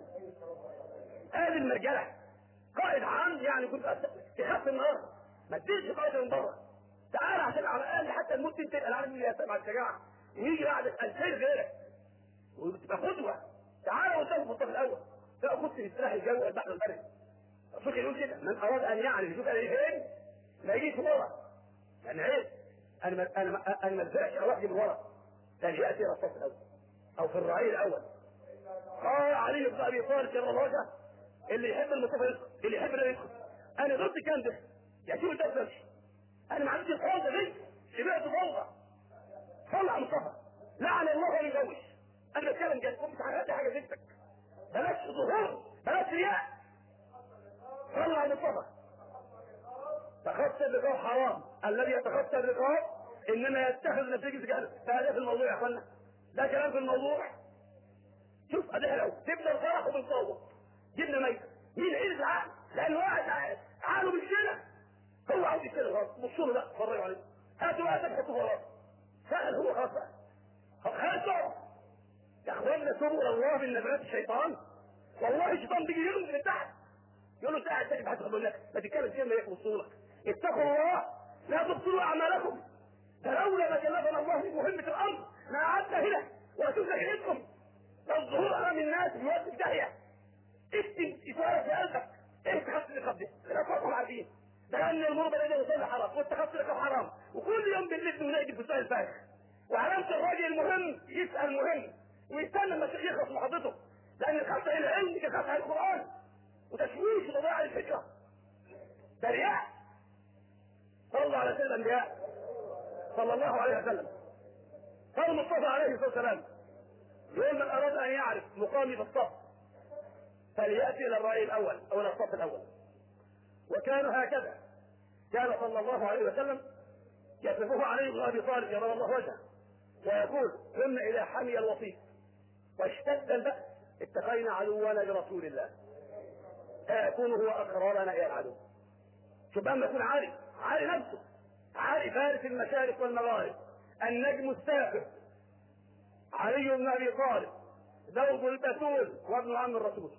هذه المرجله قائد عام يعني كنت تخاف النهار ما تديش قائد من بره تعال عشان على الاقل حتى الموت تبقى العالم اللي يتبع الشجاعه ويجي بعد الخير غيرك وتبقى قدوه. تعال وانت في الصف الاول تبقى خدت في السلاح الجوي والبحر البري. الرسول يقول كده من اراد ان يعرف يشوف انا فين ما يجيش ورا يعني عيب. انا ما انا انا ما ازرعش لوحدي من ورا كان ياتي الى الصف الاول او في الرعيل الاول. قال علي بن ابي طالب كرم الله وجهه اللي يحب المصطفى يدخل اللي يحب النبي يدخل. انا ضد الكلام ده يعني شوف انت تمشي انا ما عنديش الفوضى دي سمعت فوضى طلع مصطفى لعن الله يزوج. انا بتكلم جد مش هتعدي حاجه زيتك بلاش ظهور بلاش رياء طلع مصطفى. تخطي الرقاب حرام الذي يتخطى الرقاب انما يتخذ نتيجه جهل. فهذا في الموضوع يا اخوانا ده كلام في الموضوع. شوف اديها لو تبدا الفرح وبالصوت جبنا ميت مين عيد العقل لانه واحد عقله بالشله هو عاوز يشتغل غلط بصوا له بقى اتفرجوا عليه هاتوا بقى تبحثوا غلط سهل هو خلاص بقى هاتوا يا اخوانا توبوا الى الله من نزغات الشيطان. والله الشيطان بيجي يغلب من تحت يقول له تعال تجد حتى خد لك ما تتكلم كلمه يخلصوا لك اتقوا الله لا تبطلوا اعمالكم. فلولا ما كلفنا الله في مهمه الارض ما قعدنا هنا واشوف لكم الظهور امام الناس في وقت الداهيه. اكتب اشاره في قلبك ايه تخصص لقبضه لا تفهم عارفين لان المربى الذي يصلي حرام والتخصص لقب حرام وكل يوم بالليل بنلاقي في السؤال الفارغ. وعلامه الراجل المهم يسال مهم ويستنى لما الشيخ يخلص محاضرته، لان الخطأ العلم كخطأ القرآن وتشويش وضياع الفكرة. ده رياء. صلى على سيد الانبياء صلى الله عليه وسلم. قال المصطفى عليه الصلاه والسلام يقول من اراد ان يعرف مقامي في الصف فلياتي الى الراي الاول او الى الصف الاول. وكانوا هكذا. كان صلى الله عليه وسلم يصفه علي بن ابي طالب يرى الله وجهه ويقول كنا اذا حمي الوصيف واشتد البأس اتقينا عدونا لرسول الله فيكون هو اقرارنا الى العدو. شوف اما يكون عارف عارف نفسه، عارف فارس المشارق والمغارب، النجم السافر علي بن ابي طالب زوج البتول وابن عم الرسول،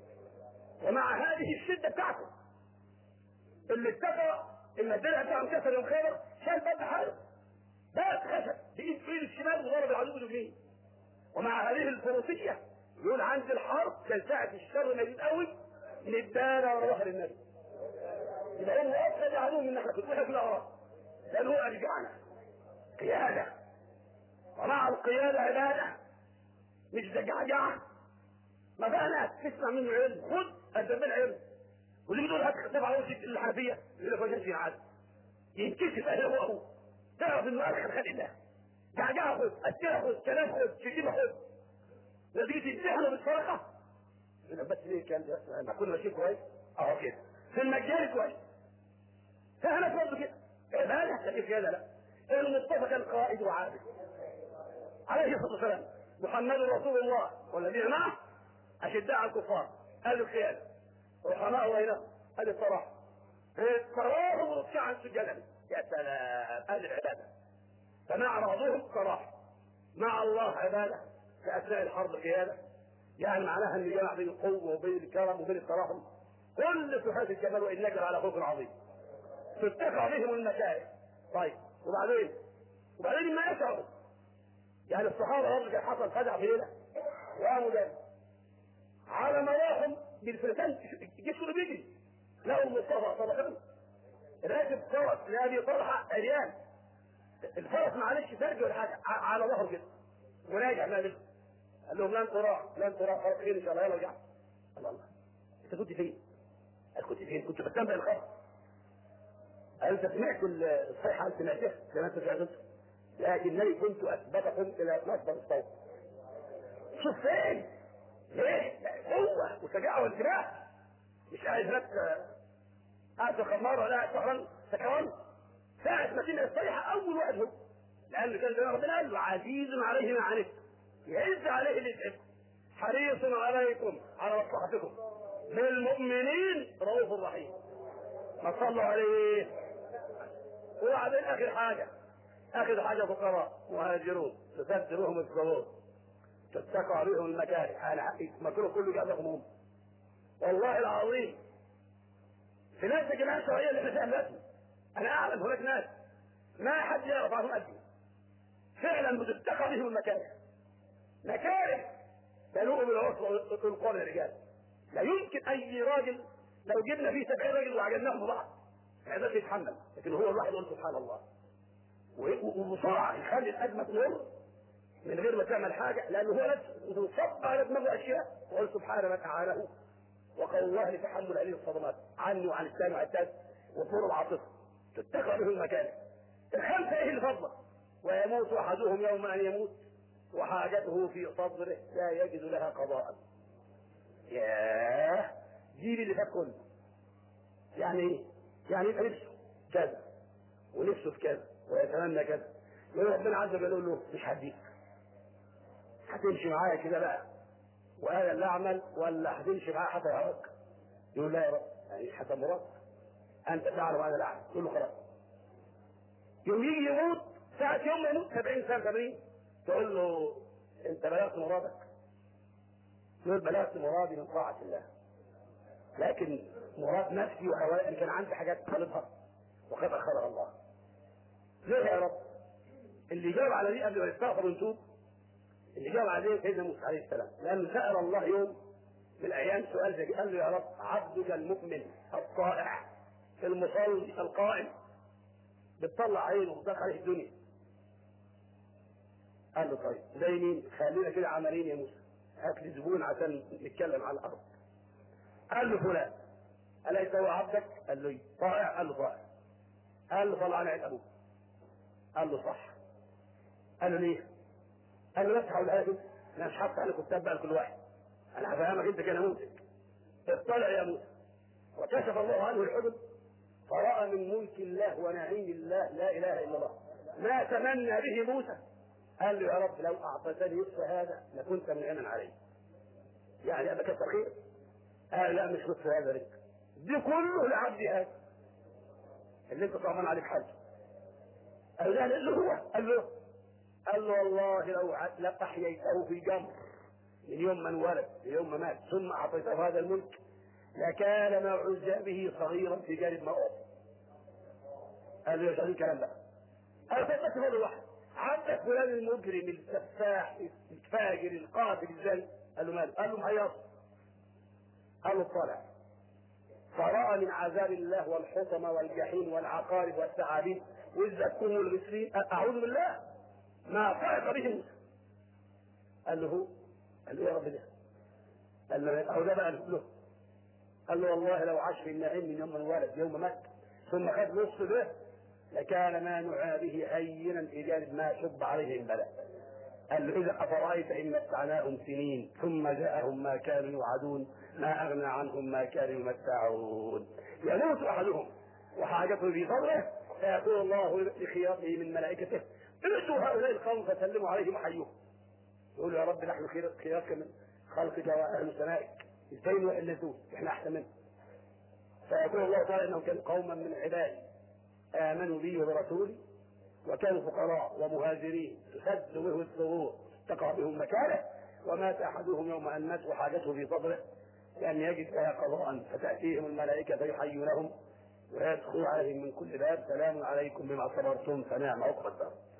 ومع هذه الشده بتاعته اللي اتفق ان الدرع بتاعه انكسر يوم خيبر شال باب حاله باب خشب بايد في الشمال وضرب العدو باليمين، ومع هذه الفروسيه يقول عند الحرب كان ساعه الشر ما يزيد قوي ندانا ورا ظهر النبي. يبقى هو اصلا العدو من ناحيه واحنا كلنا وراه لان هو ارجعنا قياده، ومع القياده عباده مش زجعجعه. ما بقى ناس تسمع منه علم خد قد العلم واللي بيقول هات تبع وجه الحنفيه يقول لك وجهتي عادي ينكشف اهله هو هو تعرف انه اخر خلق الله. جعجعه خد، اسئله خد، كلام خد، شتيمه خد، نتيجه تمتحنه بالصراحه يقول لك بس ليه الكلام ده؟ ما كنا ماشيين كويس اهو كده في المجال كويس. فاحنا برضه كده عباده لكن كده لا. المصطفى كان قائد وعابد عليه الصلاه والسلام. محمد رسول الله والذين معه اشداء على الكفار هذه القياده، رحماء بينهم هذه الصراحه، تراهم ركعا سجدا. يا سلام هذه العباده. فمع بعضهم صراحه مع الله عباده في اثناء الحرب قياده، يعني معناها ان جمع بين القوه وبين الكرم وبين التراحم كل صفات الجمال وان نجر على خلق عظيم تتقع بهم المشاعر. طيب وبعدين وبعدين ما يشعروا يعني الصحابه برضه كان حصل فزع في هنا وقاموا ده على مراهم بالفرسان الجيش كله بيجري لقوا المصطفى طبعا راكب فرس لابي طلحه عريان الفرس معلش سرج ولا حاجه على ظهره كده وراجع ما بيه قال لهم لن تراح لن تراح فرس خير ان شاء الله يلا رجع. الله الله انت كنت فين؟ قال كنت فين؟ كنت بستنبأ الخبر. قال انت سمعت الصيحه انت سمعتها زي ما انت سمعت لكنني كنت اثبتكم الى مصدر الصوت. شوف فين؟ ليه؟ قوه وشجاعه وانتباه مش قاعد هناك قاعد في خمار ولا قاعد سهران سكران. ساعة ما سمع الصيحة أول واحد هو لأن كان زمان ربنا قال له عزيز عليه ما عنتم يعز عليه اللي يتعب حريص عليكم على مصلحتكم بالمؤمنين رؤوف رحيم. ما صلوا عليه. وبعدين آخر حاجة آخر حاجة فقراء مهاجرون تستدروهم الصدور تتقع عليهم المكاره على حقيقة مكروه كله جعلهم هم. والله العظيم في ناس جماعة شرعية اللي احنا فيها لازم انا اعلم هناك ناس ما حد يعرف عنهم ادنى فعلا بتتقى بهم المكاره مكاره تلوء بالعصر والقول يا رجال. لا يمكن اي راجل لو جبنا فيه سبعين راجل وعجلناهم ببعض ما يقدرش يتحمل، لكن هو الواحد يقول سبحان الله وبسرعه يخلي الازمه تمر من غير ما تعمل حاجه لانه هو نفسه صب على دماغه اشياء وقال سبحان من اعانه وقال الله لتحمل هذه الصدمات عني وعن الثاني وعن الثالث وطول العاطفه تتقى به المكان. الخمسه ايه الفضله؟ ويموت احدهم يوم ان يموت وحاجته في صدره لا يجد لها قضاء. ياه جيب اللي فات كله. يعني ايه؟ يعني يبقى نفسه كذا ونفسه في كذا ويتمنى كذا يقول ربنا عز وجل يقول له مش هديك هتمشي معايا كده بقى وانا اللي اعمل ولا هتمشي معايا حتى يعرفك؟ يقول لا يا رب يعني حتى مراد انت تعلم وانا لا اعلم. يقول له خلاص. يوم يجي يموت ساعة يوم ما يموت سبعين سنة ثمانين تقول له انت بلغت مرادك؟ يقول بلغت مرادي من طاعة الله لكن مراد نفسي وهوائي كان عندي حاجات طالبها وقد اخرها الله. ليه يا رب؟ اللي جاوب على دي قبل ما يستغفر ونتوب اللي جاوب على دي سيدنا موسى عليه السلام لانه سأل الله يوم من الايام سؤال زي قال له يا رب عبدك المؤمن الطائع المصلي القائم بتطلع عينه وبتدخل عليه الدنيا قال له طيب زي مين؟ خلينا كده عملين يا موسى، هات لي زبون عشان نتكلم على الارض. قال له فلان. أليس هو عبدك؟ قال له طائع. قال له طائع. قال له طلع عين ابوك. قال له صح. قال له ليه؟ قال له بس حول هذا انا مش هفتح على كتاب بقى لكل واحد، انا هفهمك انت كنموذج. اطلع يا موسى. وكشف الله عنه الحجب فراى من ملك الله ونعيم الله لا اله الا الله ما تمنى به موسى. قال له يا رب لو اعطيتني نصف هذا لكنت منعما علي، يعني ابقى كتر خير. قال لا مش نصف هذا لك، دي كله لعبدي هذا اللي انت طعمان عليك حاجه. قال لا لا هو قال له قال له والله لو لو احييته في جمر من يوم ما انولد ليوم ما مات ثم اعطيته هذا الملك لكان ما عز به صغيرا في جانب ما أعطي. قال له يا شيخ الكلام بقى. قال له بس فضل واحد عندك فلان المجرم السفاح الفاجر القاتل الزاني. قال له ماله؟ قال له محيص. قال له طالع فراى من عذاب الله والحطمه والجحيم والعقارب والثعابين والزكوم والغسلين. اعوذ بالله ما طائق به موسى. قال له هو. قال له يا رب ده. قال له او ده بقى له. قال له والله لو عاش في النعيم من يوم الولد يوم مات ثم خد نصف به لكان ما نعى به هينا في جانب ما شب عليه البلاء. قال له اذا افرايت ان متعناهم سنين ثم جاءهم ما كانوا يوعدون ما اغنى عنهم ما كانوا يمتعون. يموت احدهم وحاجته في صدره فيقول الله لخياطه من ملائكته ارسوا هؤلاء القوم فسلموا عليهم وحيوهم. يقول يا رب نحن خيارك من خلقك واهل سمائك ازاي نؤلفوه احنا احسن منه. فيقول الله تعالى انهم كانوا قوما من عبادي امنوا بي وبرسولي وكانوا فقراء ومهاجرين تسد بهم الثغور تقع بهم مكانه ومات احدهم يوم ان مات وحاجته في صدره لان يجد لها قضاء فتاتيهم الملائكه فيحيونهم ويدخل عليهم من كل باب سلام عليكم بما صبرتم فنعم عقبى الدار.